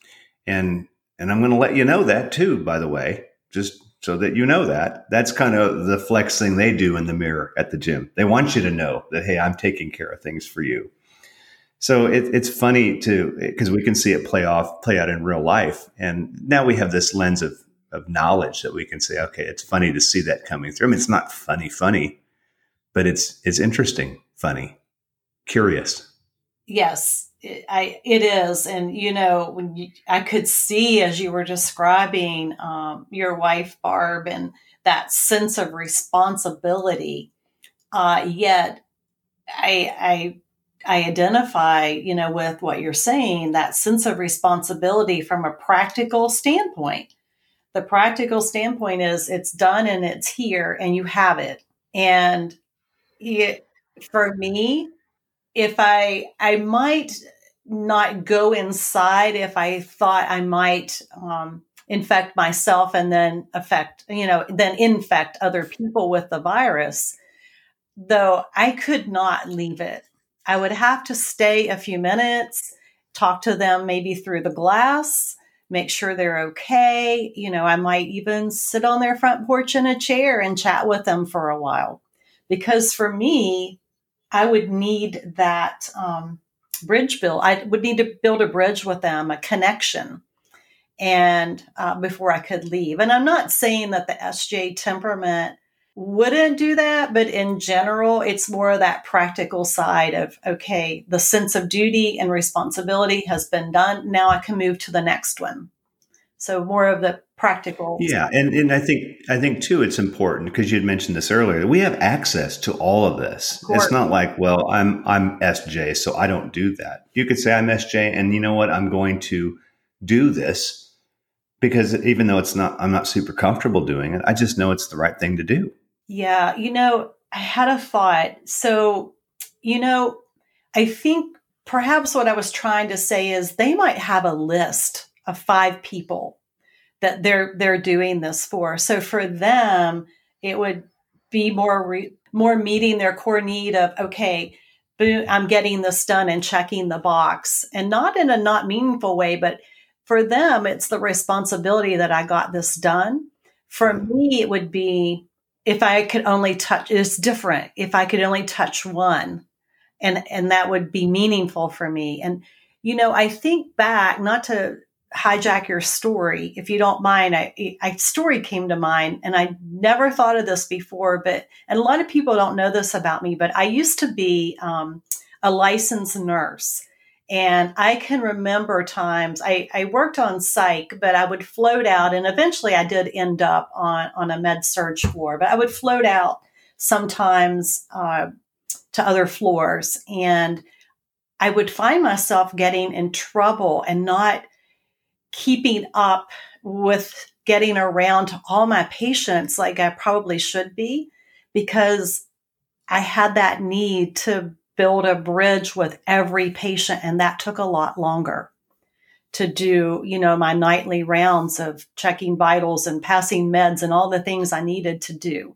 And, and I'm going to let you know that too, by the way, just so that you know that. That's kind of the flex thing they do in the mirror at the gym. They want you to know that, hey, I'm taking care of things for you. So it, it's funny to, because we can see it play off, play out in real life. And now we have this lens of, of knowledge that we can say, okay, it's funny to see that coming through. I mean, it's not funny, funny, but it's, it's interesting, funny, curious. Yes, it, I, it is. And, you know, when you, I could see as you were describing um, your wife, Barb, and that sense of responsibility, uh, yet I, I, I identify, you know, with what you're saying, that sense of responsibility from a practical standpoint. The practical standpoint is it's done and it's here and you have it. And it, for me, if I, I might not go inside if I thought I might um, infect myself and then affect, you know, then infect other people with the virus, though I could not leave it. I would have to stay a few minutes, talk to them maybe through the glass, make sure they're okay. You know, I might even sit on their front porch in a chair and chat with them for a while. Because for me, I would need that um, bridge build. I would need to build a bridge with them, a connection, and uh, before I could leave. And I'm not saying that the S J temperament wouldn't do that, but in general, it's more of that practical side of, okay, the sense of duty and responsibility has been done. Now I can move to the next one. So more of the practical. Yeah. And, and I think, I think too, it's important because you had mentioned this earlier. We have access to all of this. Of it's not like, well, I'm, I'm S J, so I don't do that. You could say I'm S J and you know what, I'm going to do this because even though it's not, I'm not super comfortable doing it, I just know it's the right thing to do. Yeah. You know, I had a thought. So, you know, I think perhaps what I was trying to say is they might have a list of five people that they're, they're doing this for. So for them, it would be more, re, more meeting their core need of, okay, I'm getting this done and checking the box, and not in a not meaningful way, but for them, it's the responsibility that I got this done. For me, it would be, if I could only touch, it's different. If I could only touch one, and, and that would be meaningful for me. And, you know, I think back, not to hijack your story, if you don't mind, I, a story came to mind, and I never thought of this before, but, and a lot of people don't know this about me, but I used to be um, a licensed nurse. And I can remember times I, I worked on psych, but I would float out, and eventually I did end up on, on a med surg floor, but I would float out sometimes uh, to other floors, and I would find myself getting in trouble and not keeping up with getting around to all my patients like I probably should be, because I had that need to build a bridge with every patient, and that took a lot longer to do, you know, my nightly rounds of checking vitals and passing meds and all the things I needed to do.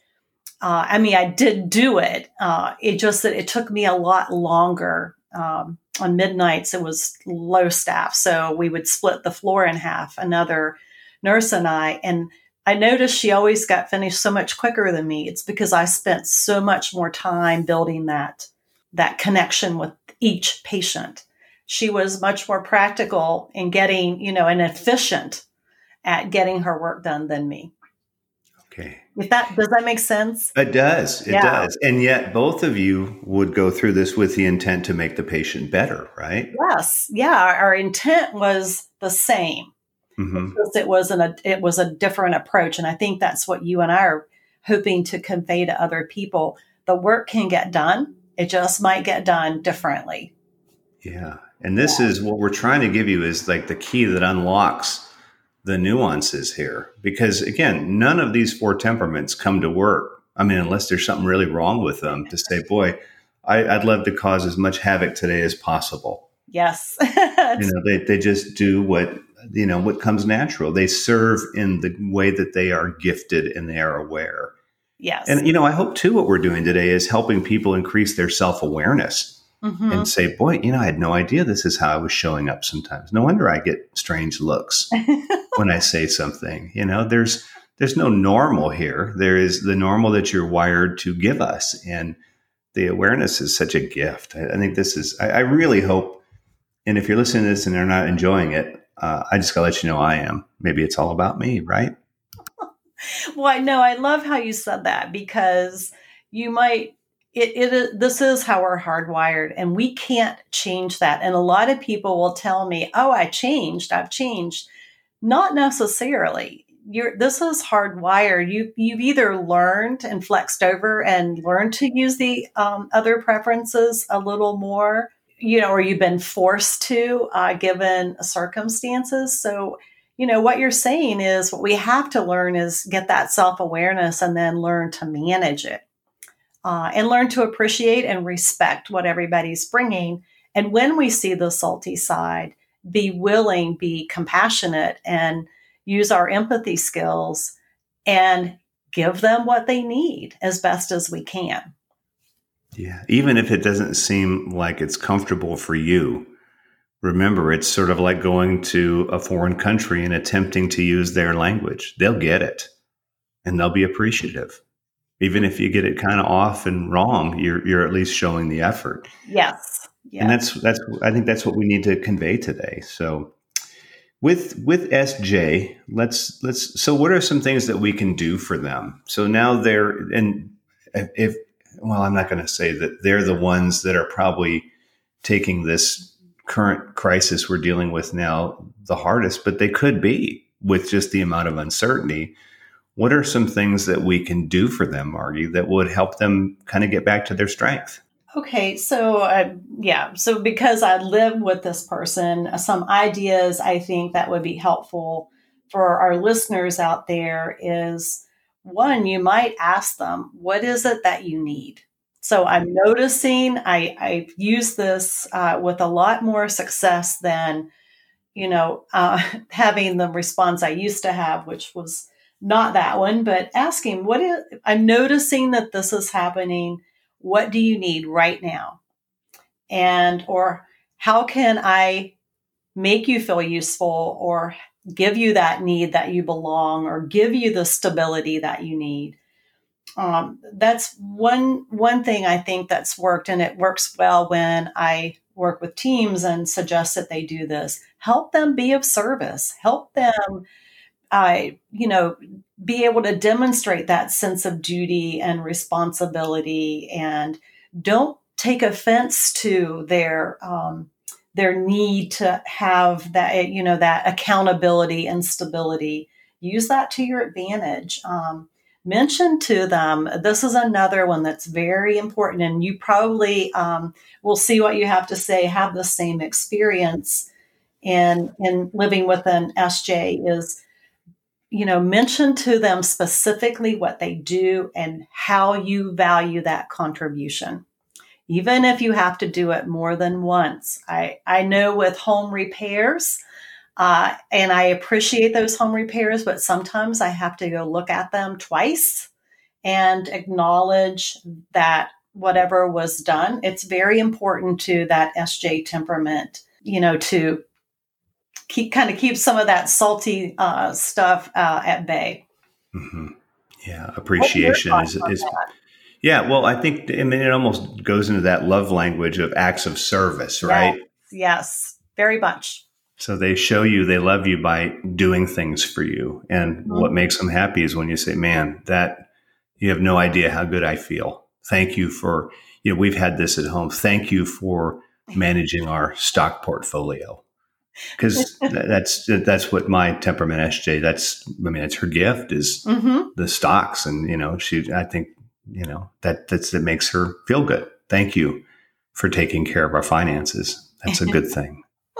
Uh, I mean, I did do it. Uh, it just that it took me a lot longer. Um, on midnights, it was low staff, so we would split the floor in half, another nurse and I. And I noticed she always got finished so much quicker than me. It's because I spent so much more time building that that connection with each patient. She was much more practical in getting, you know, and efficient at getting her work done than me. Okay. If that does that make sense? It does. It Yeah. does. And yet both of you would go through this with the intent to make the patient better, right? Yes. Yeah. Our, our intent was the same. Mm-hmm. Because it was an a, it was a different approach. And I think that's what you and I are hoping to convey to other people. The work can get done. It just might get done differently. Yeah. And this Yeah. is what we're trying to give you is like the key that unlocks the nuances here. Because again, none of these four temperaments come to work. I mean, unless there's something really wrong with them to say, boy, I, I'd love to cause as much havoc today as possible. Yes. You know, they, they just do what, you know, what comes natural. They serve in the way that they are gifted and they are aware. Yes. And, you know, I hope too, what we're doing today is helping people increase their self-awareness. Mm-hmm. And say, boy, you know, I had no idea this is how I was showing up sometimes. No wonder I get strange looks when I say something. You know, there's there's no normal here. There is the normal that you're wired to give us. And the awareness is such a gift. I, I think this is, I, I really hope, and if you're listening to this and they're not enjoying it, uh, I just got to let you know I am. Maybe it's all about me, right? Well, I know. I love how you said that because you might, It, it this is how we're hardwired, and we can't change that. And a lot of people will tell me, "Oh, I changed. I've changed." Not necessarily. You're this is hardwired. You you've either learned and flexed over and learned to use the um, other preferences a little more, you know, or you've been forced to, uh, given circumstances. So, you know, what you're saying is what we have to learn is get that self-awareness and then learn to manage it. Uh, and learn to appreciate and respect what everybody's bringing. And when we see the salty side, be willing, be compassionate, and use our empathy skills and give them what they need as best as we can. Yeah. Even if it doesn't seem like it's comfortable for you, remember, it's sort of like going to a foreign country and attempting to use their language. They'll get it and they'll be appreciative. Even if you get it kind of off and wrong, you're you're at least showing the effort. Yes. yes. And that's that's I think that's what we need to convey today. So with with S J, let's let's so what are some things that we can do for them? So now they're and if well, I'm not going to say that they're the ones that are probably taking this current crisis we're dealing with now the hardest, but they could be with just the amount of uncertainty. What are some things that we can do for them, Margie, that would help them kind of get back to their strength? Okay, so uh, yeah, so because I live with this person, some ideas I think that would be helpful for our listeners out there is, one, you might ask them, what is it that you need? So I'm noticing I, I've used this uh, with a lot more success than, you know, uh, having the response I used to have, which was not that one, but asking, what is, I'm noticing that this is happening. What do you need right now? And, or how can I make you feel useful or give you that need that you belong or give you the stability that you need? Um, that's one, one thing I think that's worked, and it works well when I work with teams and suggest that they do this. Help them be of service. Help them I, you know, be able to demonstrate that sense of duty and responsibility, and don't take offense to their um, their need to have that, you know, that accountability and stability. Use that to your advantage. Um, mention to them, this is another one that's very important, and you probably um, will see what you have to say, have the same experience in, in living with an S J is, you know, mention to them specifically what they do and how you value that contribution. Even if you have to do it more than once. I, I know with home repairs, uh, and I appreciate those home repairs, but sometimes I have to go look at them twice and acknowledge that whatever was done. It's very important to that S J temperament, you know, to keep kind of keep some of that salty uh, stuff uh, at bay. Mm-hmm. Yeah, appreciation is, is yeah. Well, I think I mean it almost goes into that love language of acts of service, right? Yes, yes, very much. So they show you they love you by doing things for you, and mm-hmm. what makes them happy is when you say, "Man, that you have no idea how good I feel. Thank you for you know we've had this at home. Thank you for managing our stock portfolio." Because that's that's what my temperament S J. That's I mean, it's her gift is mm-hmm. the stocks, and you know, she. I think you know that that's that makes her feel good. Thank you for taking care of our finances. That's a good thing.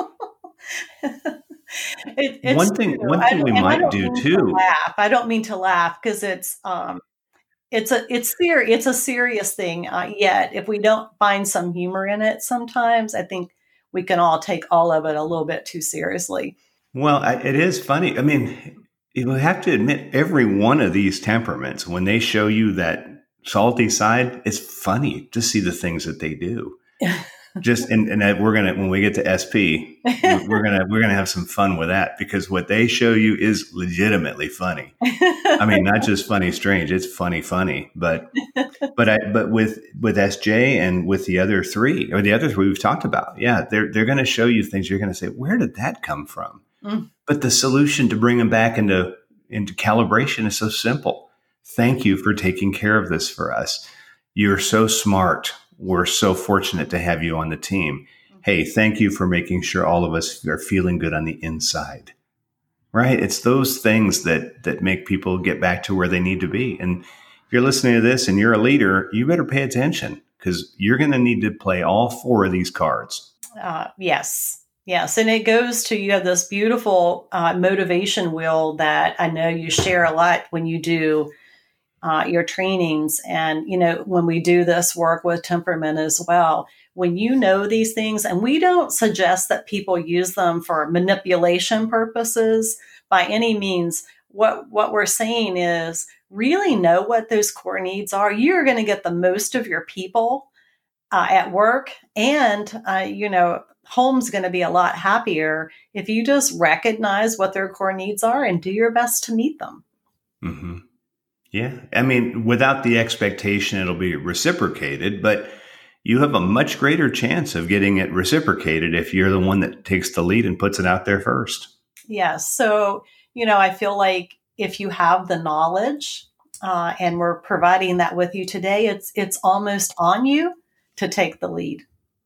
it, it's one thing, true. one thing we might do too. To laugh. I don't mean to laugh because it's um, it's a it's ser- It's a serious thing. Uh, yet, if we don't find some humor in it, sometimes I think we can all take all of it a little bit too seriously. Well, I, it is funny. I mean, you have to admit, every one of these temperaments, when they show you that salty side, it's funny to see the things that they do. Just and, and we're gonna when we get to S P, we're gonna we're gonna have some fun with that because what they show you is legitimately funny. I mean, not just funny, strange. It's funny, funny. But but I but with with S J and with the other three or the other three we've talked about, yeah, they're they're gonna show you things. You're gonna say, where did that come from? Mm. But the solution to bring them back into into calibration is so simple. Thank you for taking care of this for us. You're so smart. We're so fortunate to have you on the team. Hey, thank you for making sure all of us are feeling good on the inside, right? It's those things that that make people get back to where they need to be. And if you're listening to this and you're a leader, you better pay attention because you're going to need to play all four of these cards. Uh, yes. Yes. And it goes to, you have this beautiful uh, motivation wheel that I know you share a lot when you do Uh, your trainings. And, you know, when we do this work with temperament as well, when you know these things, and we don't suggest that people use them for manipulation purposes by any means, what, what we're saying is really know what those core needs are. You're going to get the most of your people uh, at work, and, uh, you know, home's going to be a lot happier if you just recognize what their core needs are and do your best to meet them. Mm-hmm. Yeah. I mean, without the expectation it'll be reciprocated, but you have a much greater chance of getting it reciprocated if you're the one that takes the lead and puts it out there first. Yes. So, you know, I feel like if you have the knowledge uh, and we're providing that with you today, it's it's almost on you to take the lead.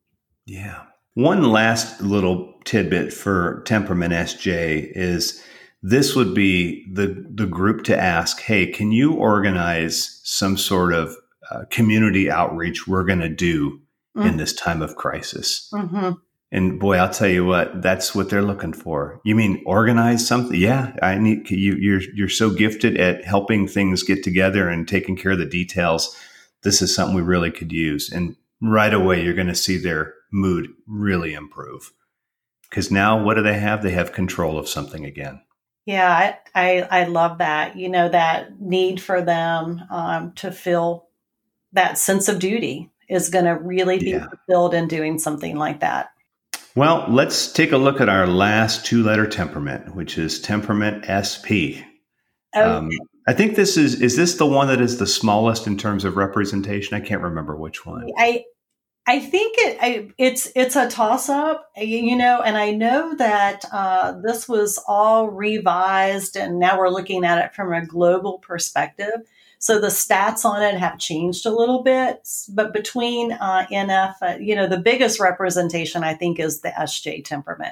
Yeah. One last little tidbit for Temperament S J is this would be the the group to ask, hey, can you organize some sort of uh, community outreach we're going to do mm-hmm. in this time of crisis? Mm-hmm. And boy, I'll tell you what, that's what they're looking for. You mean organize something? Yeah, I need you. You're you're so gifted at helping things get together and taking care of the details. This is something we really could use. And right away, you're going to see their mood really improve because now what do they have? They have control of something again. Yeah, I, I, I love that. You know, that need for them um, to feel that sense of duty is going to really be yeah. fulfilled in doing something like that. Well, let's take a look at our last two-letter temperament, which is temperament S P. Okay. Um, I think this is, is this the one that is the smallest in terms of representation? I can't remember which one. I I think it I, it's it's a toss-up, you know, and I know that uh, this was all revised, and now we're looking at it from a global perspective. So the stats on it have changed a little bit, but between uh, N F, uh, you know, the biggest representation I think is the S J temperament.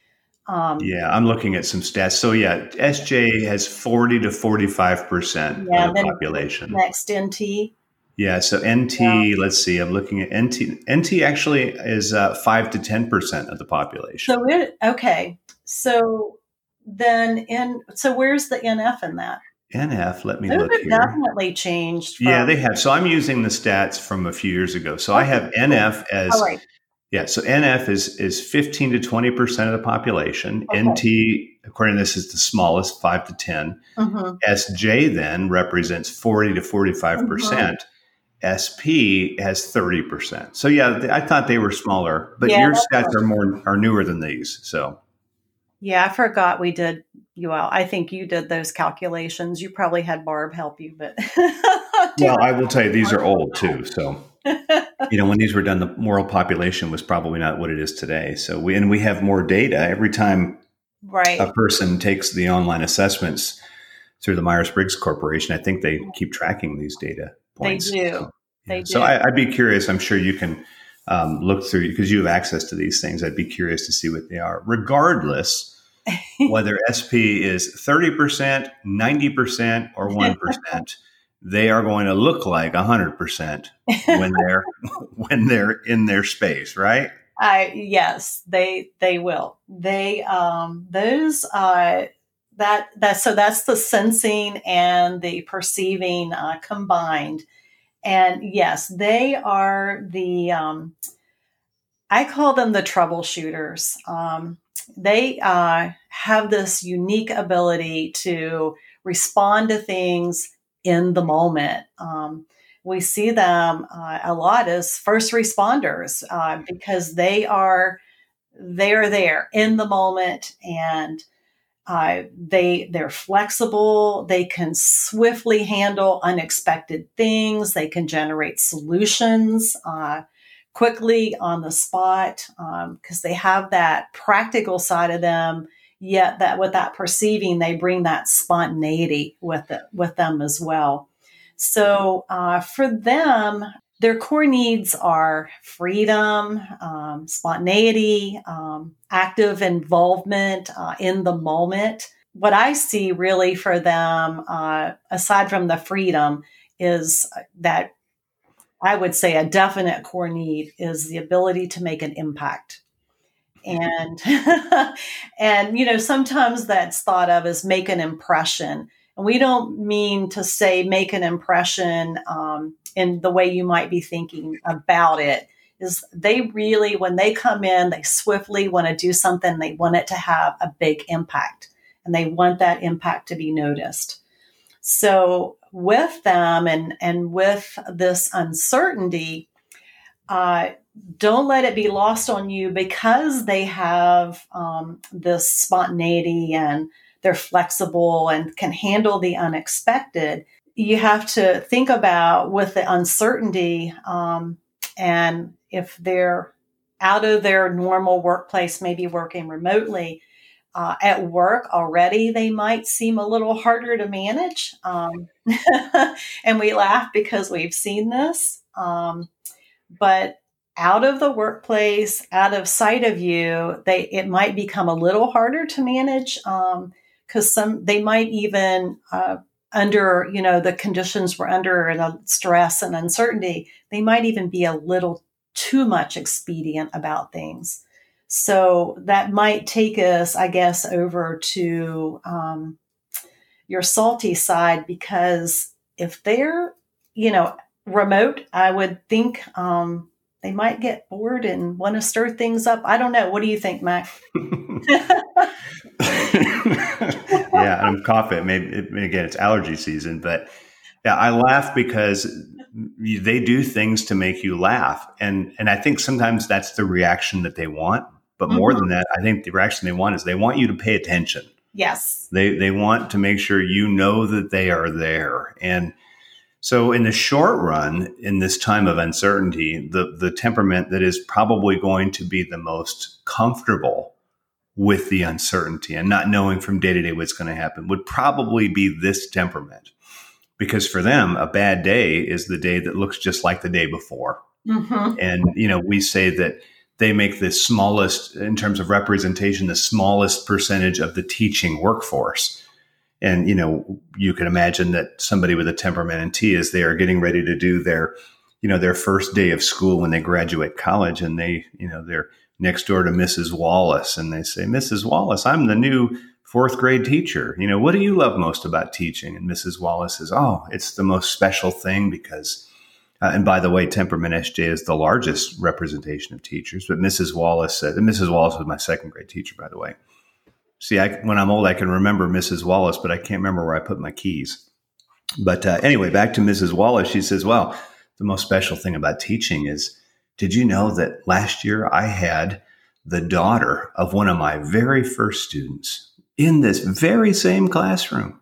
Um, yeah, I'm looking at some stats. So yeah, S J has forty to forty-five percent yeah, of the population. Next N T. Yeah, so N T, yeah. let's see, I'm looking at N T. N T actually is uh, five to ten percent of the population. So it, okay. So then in, so where's the N F in that? N F, let me Those look have here. definitely changed. From, Yeah, they have. So I'm using the stats from a few years ago. So I have N F as, all right. yeah, so N F is is fifteen to twenty percent of the population. Okay. N T, according to this, is the smallest, five to ten. Mm-hmm. S J then represents forty to forty-five percent. Mm-hmm. S P has thirty percent. So yeah, th- I thought they were smaller, but Yeah, your that's stats right. are more are newer than these. So Yeah, I forgot we did you all. I think you did those calculations. You probably had Barb help you, but well, I will tell you, these are old too. So you know, when these were done, the world population was probably not what it is today. So we and we have more data every time right. a person takes the online assessments through the Myers-Briggs Corporation. I think they keep tracking these data points. They do. So, they yeah. do. So I, I'd be curious. I'm sure you can um, look through because you have access to these things. I'd be curious to see what they are, regardless whether S P is thirty percent, ninety percent, or one percent. They are going to look like one hundred percent when they're when they're in their space, right? I yes, they they will. They um those uh that that so that's the sensing and the perceiving uh, combined. And yes, they are the um I call them the troubleshooters. Um they uh have this unique ability to respond to things in the moment. Um We see them uh, a lot as first responders uh, because they are they're there in the moment, and uh, they they're flexible. They can swiftly handle unexpected things. They can generate solutions uh, quickly on the spot because um, they have that practical side of them. Yet that with that perceiving, they bring that spontaneity with it with them as well. So uh, for them, their core needs are freedom, um, spontaneity, um, active involvement uh, in the moment. What I see really for them, uh, aside from the freedom, is that I would say a definite core need is the ability to make an impact. And, and, you know, sometimes that's thought of as make an impression. And we don't mean to say make an impression um, in the way you might be thinking about it. Is they really, when they come in, they swiftly want to do something. They want it to have a big impact, and they want that impact to be noticed. So with them and, and with this uncertainty, uh, don't let it be lost on you because they have um, this spontaneity and they're flexible and can handle the unexpected. You have to think about with the uncertainty um, and if they're out of their normal workplace, maybe working remotely, uh, at work already, they might seem a little harder to manage. Um, and we laugh because we've seen this. Um, but out of the workplace, out of sight of you, they it might become a little harder to manage. Um, Because some they might even uh, under you know the conditions we're under and the stress and uncertainty, they might even be a little too much expedient about things. So that might take us, I guess, over to um, your salty side because if they're you know remote, I would think um, they might get bored and want to stir things up. I don't know. What do you think, Mac? Yeah, I'm coughing. Maybe it, again, it's allergy season, but yeah, I laugh because they do things to make you laugh, and and I think sometimes that's the reaction that they want. But more mm-hmm. than that, I think the reaction they want is they want you to pay attention. Yes, they they want to make sure you know that they are there, and so in the short run, in this time of uncertainty, the the temperament that is probably going to be the most comfortable with the uncertainty and not knowing from day to day what's going to happen would probably be this temperament. Because for them, a bad day is the day that looks just like the day before. Mm-hmm. And, you know, we say that they make the smallest, in terms of representation, the smallest percentage of the teaching workforce. And, you know, you can imagine that somebody with a temperament in T is they are getting ready to do their, you know, their first day of school when they graduate college, and they, you know, they're next door to Missus Wallace, and they say, Missus Wallace, I'm the new fourth grade teacher. You know, what do you love most about teaching? And Missus Wallace says, oh, it's the most special thing because, uh, and by the way, Temperament S J is the largest representation of teachers. But Missus Wallace said, and Missus Wallace was my second grade teacher, by the way. See, I, when I'm old, I can remember Missus Wallace, but I can't remember where I put my keys. But uh, anyway, back to Missus Wallace. She says, well, the most special thing about teaching is, did you know that last year I had the daughter of one of my very first students in this very same classroom?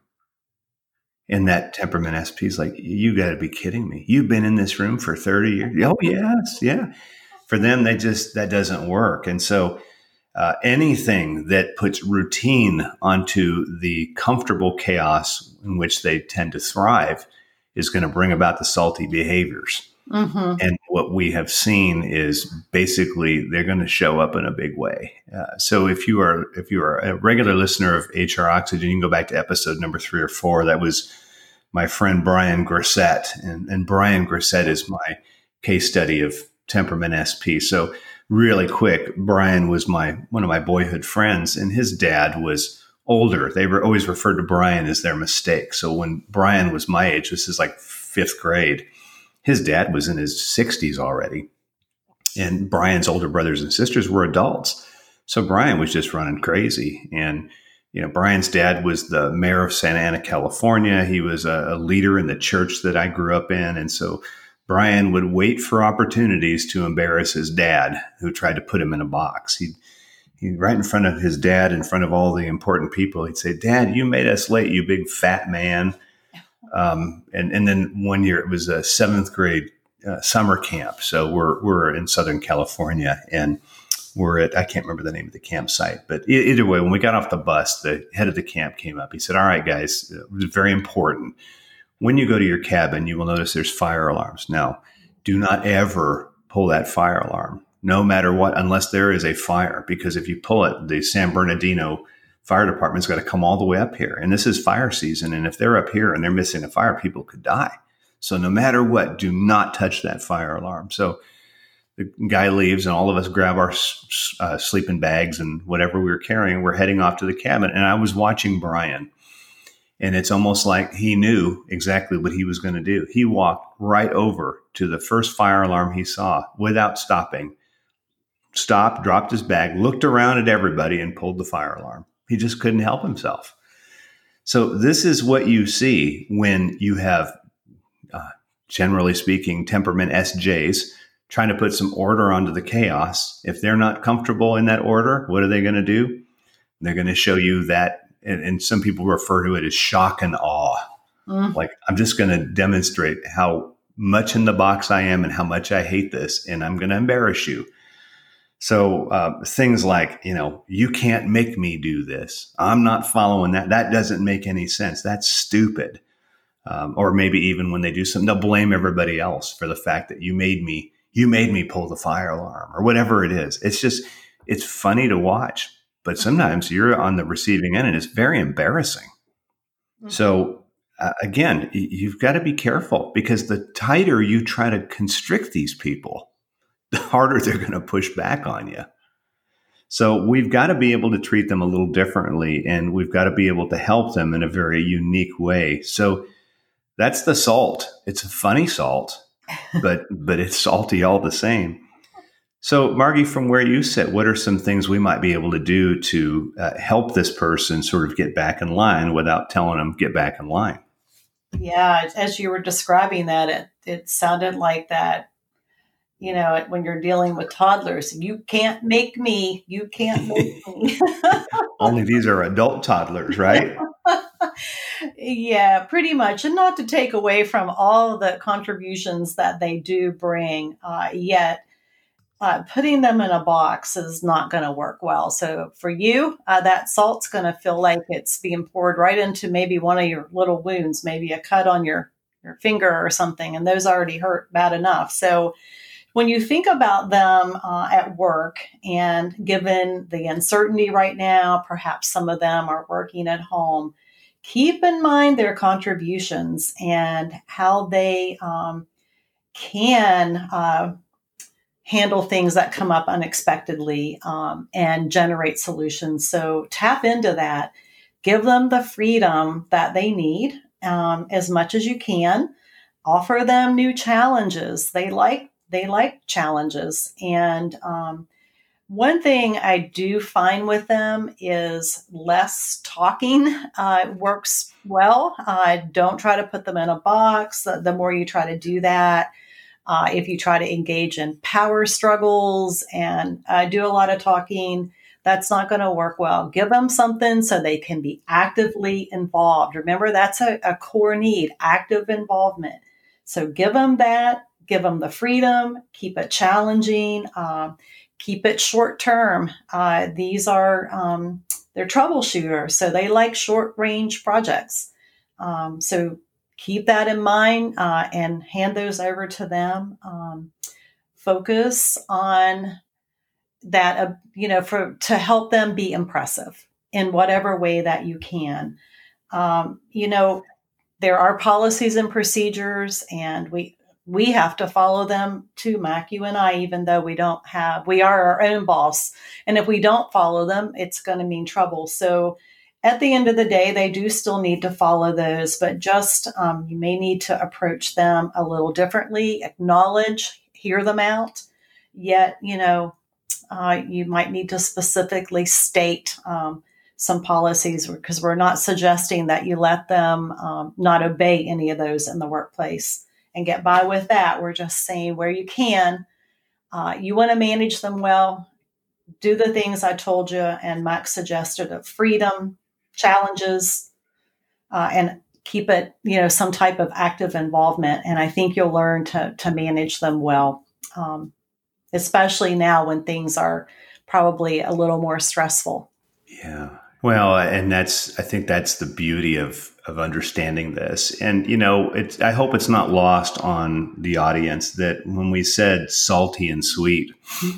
And that Temperament S P is like, you got to be kidding me. You've been in this room for thirty years. Oh, yes. Yeah. For them, they just, that doesn't work. And so uh, anything that puts routine onto the comfortable chaos in which they tend to thrive is going to bring about the salty behaviors. Mm-hmm. And what we have seen is basically they're going to show up in a big way. Uh, so if you are if you are a regular listener of H R Oxygen, you can go back to episode number three or four. That was my friend Brian Grissett, and, and Brian Grissett is my case study of Temperament S P. So really quick, Brian was my one of my boyhood friends, and his dad was older. They were always referred to Brian as their mistake. So when Brian was my age, this is like fifth grade. His dad was in his sixties already, and Brian's older brothers and sisters were adults. So Brian was just running crazy. And, you know, Brian's dad was the mayor of Santa Ana, California. He was a, a leader in the church that I grew up in. And so Brian would wait for opportunities to embarrass his dad, who tried to put him in a box. He'd, he'd right in front of his dad, in front of all the important people, he'd say, "Dad, you made us late, you big fat man." Um, and, and then one year it was a seventh grade uh, summer camp. So we're, we're in Southern California, and we're at, I can't remember the name of the campsite, but e- either way, when we got off the bus, the head of the camp came up. He said, "All right, guys, it was very important. When you go to your cabin, you will notice there's fire alarms. Now, do not ever pull that fire alarm, no matter what, unless there is a fire, because if you pull it, the San Bernardino fire department's got to come all the way up here. And this is fire season. And if they're up here and they're missing a fire, people could die. So no matter what, do not touch that fire alarm." So the guy leaves, and all of us grab our uh, sleeping bags and whatever we were carrying. We're heading off to the cabin. And I was watching Brian, and it's almost like he knew exactly what he was going to do. He walked right over to the first fire alarm he saw without stopping, stopped, dropped his bag, looked around at everybody, and pulled the fire alarm. He just couldn't help himself. So this is what you see when you have, uh, generally speaking, Temperament S Js trying to put some order onto the chaos. If they're not comfortable in that order, what are they going to do? They're going to show you that, and, and some people refer to it as shock and awe. Mm. Like, I'm just going to demonstrate how much in the box I am and how much I hate this, and I'm going to embarrass you. So uh, things like, you know, you can't make me do this. I'm not following that. That doesn't make any sense. That's stupid. Um, or maybe even when they do something, they'll blame everybody else for the fact that you made me, you made me pull the fire alarm or whatever it is. It's just, it's funny to watch, but sometimes you're on the receiving end and it's very embarrassing. Mm-hmm. So uh, again, y- you've got to be careful, because the tighter you try to constrict these people, the harder they're going to push back on you. So we've got to be able to treat them a little differently, and we've got to be able to help them in a very unique way. So that's the salt. It's a funny salt, but but it's salty all the same. So Margie, from where you sit, what are some things we might be able to do to uh, help this person sort of get back in line without telling them get back in line? Yeah, as you were describing that, it it sounded like that. You know, when you're dealing with toddlers, you can't make me, you can't make me. Only these are adult toddlers, right? Yeah, pretty much. And not to take away from all the contributions that they do bring, uh, yet uh, putting them in a box is not going to work well. So for you, uh, that salt's going to feel like it's being poured right into maybe one of your little wounds, maybe a cut on your, your finger or something, and those already hurt bad enough. So when you think about them uh, at work, and given the uncertainty right now, perhaps some of them are working at home, keep in mind their contributions and how they um, can uh, handle things that come up unexpectedly um, and generate solutions. So tap into that. give them the freedom that they need um, as much as you can. Offer them new challenges. They like they like challenges. And um, one thing I do find with them is less talking uh, works well. Uh, don't try to put them in a box. The, the more you try to do that, uh, if you try to engage in power struggles and uh, do a lot of talking, that's not going to work well. Give them something so they can be actively involved. Remember, that's a, a core need, active involvement. So give them that, give them the freedom, keep it challenging, um, keep it short term. Uh, these are, um, they're troubleshooters, so they like short range projects. Um, so keep that in mind uh, and hand those over to them. Um, focus on that, uh, you know, for to help them be impressive in whatever way that you can. Um, you know, there are policies and procedures, and we we have to follow them too, Mac. You and I, even though we don't have, we are our own boss, and if we don't follow them, it's going to mean trouble. So, at the end of the day, they do still need to follow those, but just um, you may need to approach them a little differently. Acknowledge, hear them out. Yet, you know. Uh, you might need to specifically state um, some policies because we're not suggesting that you let them um, not obey any of those in the workplace and get by with that. We're just saying where you can, uh, you want to manage them well, do the things I told you and Max suggested of freedom, challenges, uh, and keep it, you know, some type of active involvement. And I think you'll learn to, to manage them well. Um, especially now when things are probably a little more stressful. Yeah. Well, and that's, I think that's the beauty of, of understanding this. And, you know, it's, I hope it's not lost on the audience that when we said salty and sweet,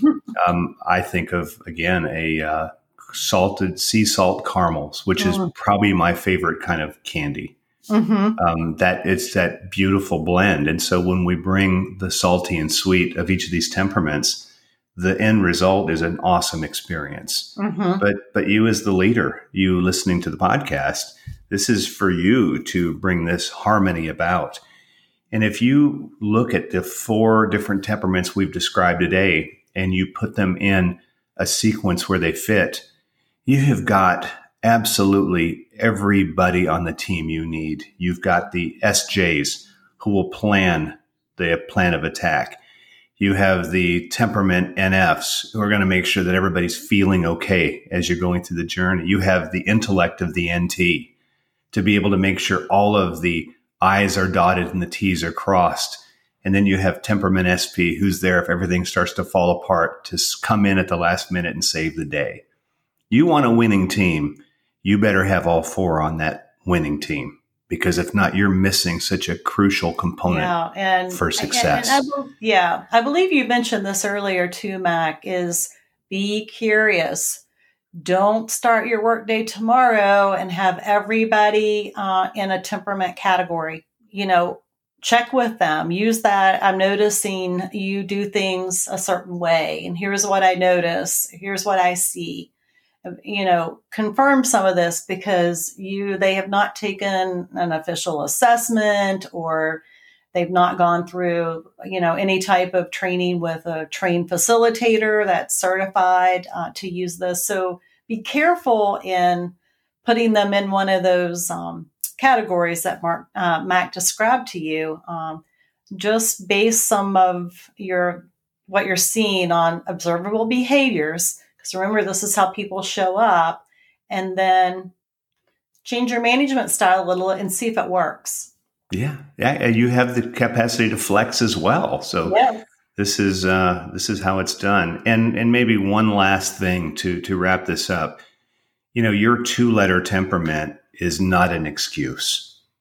um, I think of, again, a uh, salted sea salt caramels, which mm. is probably my favorite kind of candy. Mm-hmm. Um, that it's that beautiful blend. And so when we bring the salty and sweet of each of these temperaments, the end result is an awesome experience. Mm-hmm. But, but you as the leader, you listening to the podcast, this is for you to bring this harmony about. And if you look at the four different temperaments we've described today, and you put them in a sequence where they fit, you have got absolutely everybody on the team you need. You've got the S Js who will plan the plan of attack. You have the temperament N Fs who are going to make sure that everybody's feeling okay as you're going through the journey. You have the intellect of the N T to be able to make sure all of the I's are dotted and the T's are crossed. And then you have temperament S P who's there if everything starts to fall apart to come in at the last minute and save the day. You want a winning team. You better have all four on that winning team, because if not, you're missing such a crucial component yeah, and, for success. And, and I, yeah, I believe you mentioned this earlier too, Mac, is be curious. Don't start your workday tomorrow and have everybody uh, in a temperament category. You know, check with them. Use that. I'm noticing you do things a certain way, and here's what I notice. Here's what I see. You know, confirm some of this because you they have not taken an official assessment, or they've not gone through, you know, any type of training with a trained facilitator that's certified uh, to use this. So be careful in putting them in one of those um, categories that Mark uh, Mac described to you. Um, just base some of your what you're seeing on observable behaviors. So remember, this is how people show up, and then change your management style a little and see if it works. Yeah. Yeah. And you have the capacity to flex as well. So yes. this is, uh, this is how it's done. And, and maybe one last thing to, to wrap this up, you know, your two letter temperament is not an excuse.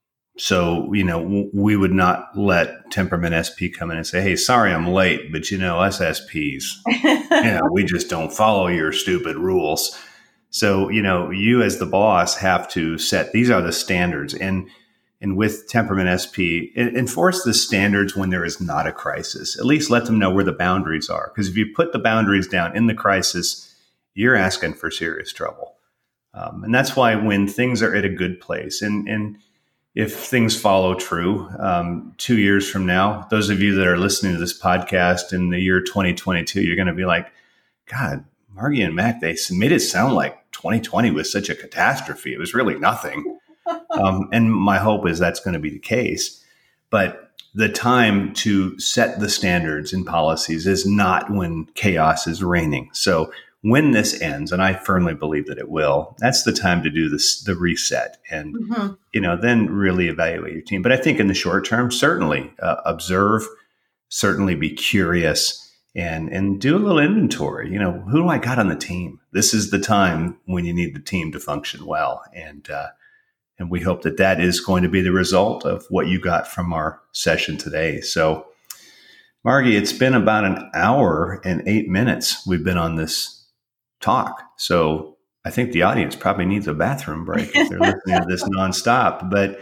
So, you know, w- we would not let temperament S P come in and say, hey, sorry, I'm late, but you know, us S Ps, you know, we just don't follow your stupid rules. So, you know, you as the boss have to set, these are the standards. And, and with temperament S P, enforce the standards when there is not a crisis. At least let them know where the boundaries are. Because if you put the boundaries down in the crisis, you're asking for serious trouble. Um, and that's why when things are at a good place, and, and if things follow true, um, two years from now, those of you that are listening to this podcast in the year twenty twenty-two, you're going to be like, God, Margie and Mac, they made it sound like twenty twenty was such a catastrophe. It was really nothing. Um, and my hope is that's going to be the case. But the time to set the standards and policies is not when chaos is reigning. So when this ends, and I firmly believe that it will, that's the time to do this, the reset, and mm-hmm. you know, then really evaluate your team. But I think in the short term, certainly uh, observe, certainly be curious, and and do a little inventory. You know, who do I got on the team? This is the time when you need the team to function well, and uh, and we hope that that is going to be the result of what you got from our session today. So, Margie, it's been about an hour and eight minutes we've been on this talk. So I think the audience probably needs a bathroom break if they're listening to this nonstop. But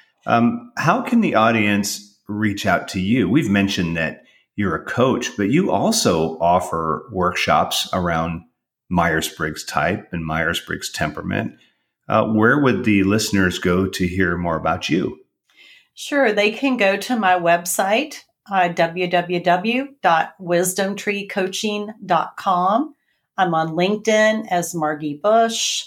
um, how can the audience reach out to you? We've mentioned that you're a coach, but you also offer workshops around Myers-Briggs type and Myers-Briggs temperament. Uh, where would the listeners go to hear more about you? Sure. They can go to my website, uh, w w w dot wisdom tree coaching dot com. I'm on LinkedIn as Margie Bush.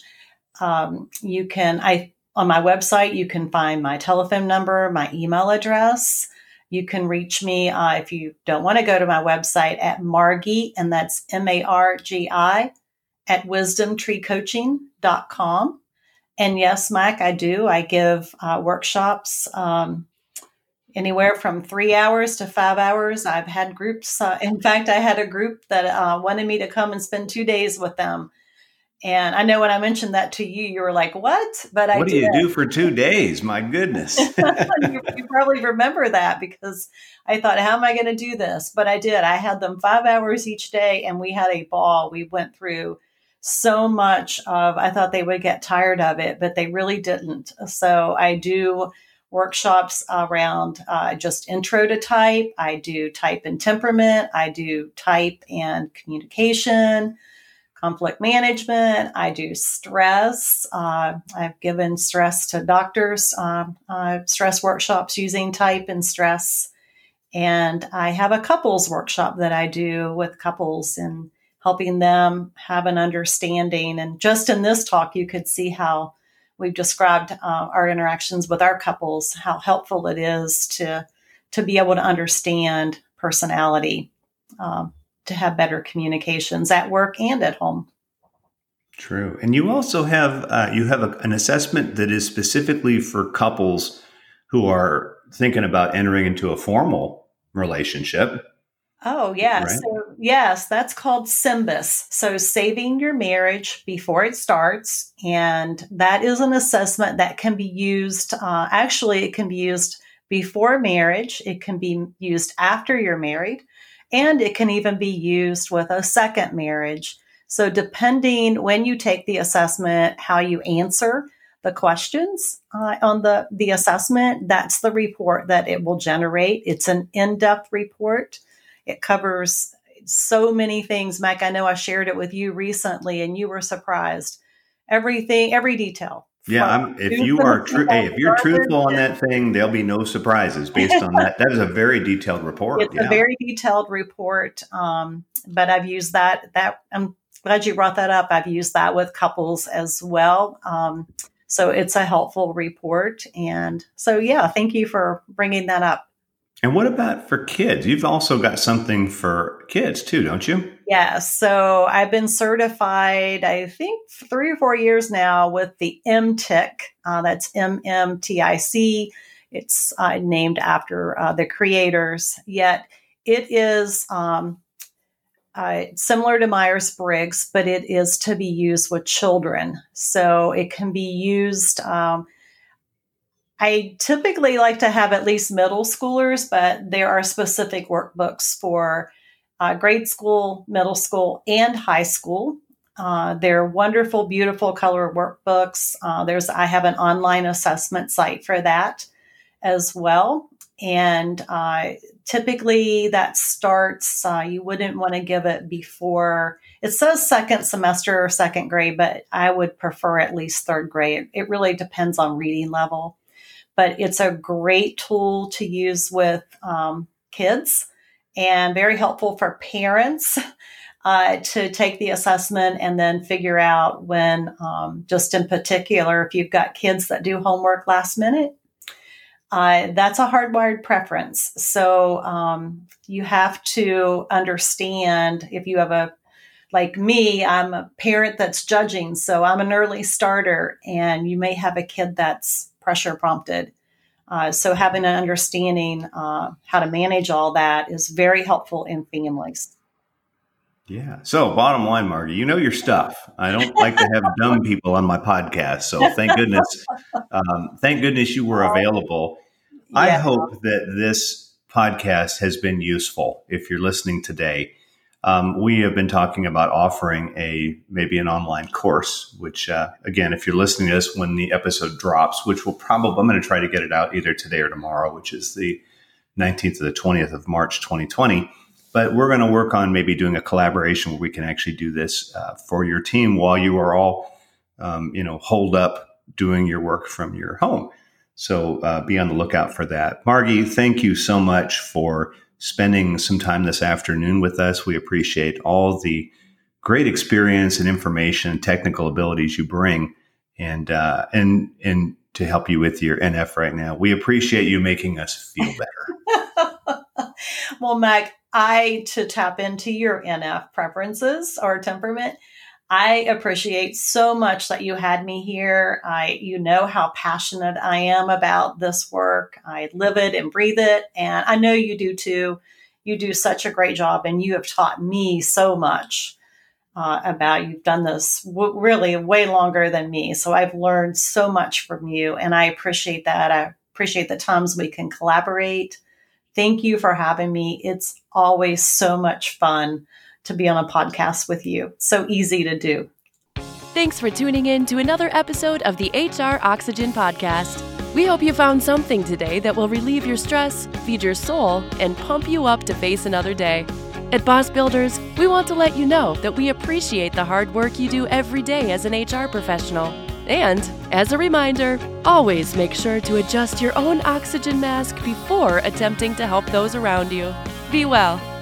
Um, you can, I, on my website, you can find my telephone number, my email address. You can reach me uh, if you don't want to go to my website at Margie, and that's M A R G I, at wisdom tree coaching dot com. And yes, Mike, I do. I give uh, workshops um, anywhere from three hours to five hours. I've had groups. Uh, in fact, I had a group that uh, wanted me to come and spend two days with them. And I know when I mentioned that to you, you were like, what? But I What do did. you do for two days? My goodness. you, you probably remember that, because I thought, how am I going to do this? But I did. I had them five hours each day, and we had a ball. We went through so much of, I thought they would get tired of it, but they really didn't. So I do workshops around uh, just intro to type. I do type and temperament. I do type and communication, conflict management. I do stress. Uh, I've given stress to doctors, uh, uh, stress workshops using type and stress. And I have a couples workshop that I do with couples and helping them have an understanding. And just in this talk, you could see how we've described uh, our interactions with our couples, how helpful it is to, to be able to understand personality, um, to have better communications at work and at home. True. And you also have, uh, you have a, an assessment that is specifically for couples who are thinking about entering into a formal relationship. Oh, yeah. Right? So, yes, that's called SYMBIS. So saving your marriage before it starts. And that is an assessment that can be used. Uh, actually, it can be used before marriage. It can be used after you're married. And it can even be used with a second marriage. So depending when you take the assessment, how you answer the questions uh, on the, the assessment, that's the report that it will generate. It's an in-depth report. It covers so many things. Mike, I know I shared it with you recently, and you were surprised. Everything, every detail. Yeah, I'm, if you are true, hey, if you're truthful on that thing, there'll be no surprises based on that. That is a very detailed report. It's yeah. a very detailed report, um, but I've used that. That I'm glad you brought that up. I've used that with couples as well. Um, so it's a helpful report, and so yeah, thank you for bringing that up. And what about for kids? You've also got something for kids too, don't you? Yes. So I've been certified, I think, for three or four years now with the M T I C. Uh, that's M M T I C. It's uh, named after uh, the creators. Yet it is um, uh, similar to Myers-Briggs, but it is to be used with children. So it can be used. Um, I typically like to have at least middle schoolers, but there are specific workbooks for uh, grade school, middle school, and high school. Uh, they're wonderful, beautiful color workbooks. Uh, there's I have an online assessment site for that as well. And uh, typically that starts, uh, you wouldn't want to give it before, it says second semester or second grade, but I would prefer at least third grade. It really depends on reading level, but it's a great tool to use with um, kids and very helpful for parents uh, to take the assessment and then figure out when, um, just in particular, if you've got kids that do homework last minute, Uh, that's a hardwired preference. So um, you have to understand if you have a, like me, I'm a parent that's judging. So I'm an early starter and you may have a kid that's pressure prompted. Uh, so having an understanding uh, how to manage all that is very helpful in families. Yeah. So bottom line, Margie, you know your stuff. I don't like to have dumb people on my podcast. So thank goodness, um, thank goodness you were available. Yeah. I hope that this podcast has been useful. If you're listening today, um, we have been talking about offering a, maybe an online course, which uh, again, if you're listening to this when the episode drops, which will probably, I'm going to try to get it out either today or tomorrow, which is the nineteenth to the twentieth of March, twenty twenty. But we're going to work on maybe doing a collaboration where we can actually do this uh, for your team while you are all, um, you know, holed up doing your work from your home. So uh, be on the lookout for that. Margie, thank you so much for spending some time this afternoon with us. We appreciate all the great experience and information and technical abilities you bring and uh, and and to help you with your N F right now. We appreciate you making us feel better. Well, Mac, I, to tap into your N F preferences or temperament, I appreciate so much that you had me here. I, you know how passionate I am about this work. I live it and breathe it. And I know you do too. You do such a great job and you have taught me so much uh, about, you've done this w- really way longer than me. So I've learned so much from you and I appreciate that. I appreciate the times we can collaborate. Thank you for having me. It's always so much fun to be on a podcast with you. So easy to do. Thanks for tuning in to another episode of the H R Oxygen Podcast. We hope you found something today that will relieve your stress, feed your soul, and pump you up to face another day. At Boss Builders, we want to let you know that we appreciate the hard work you do every day as an H R professional. And, as a reminder, always make sure to adjust your own oxygen mask before attempting to help those around you. Be well.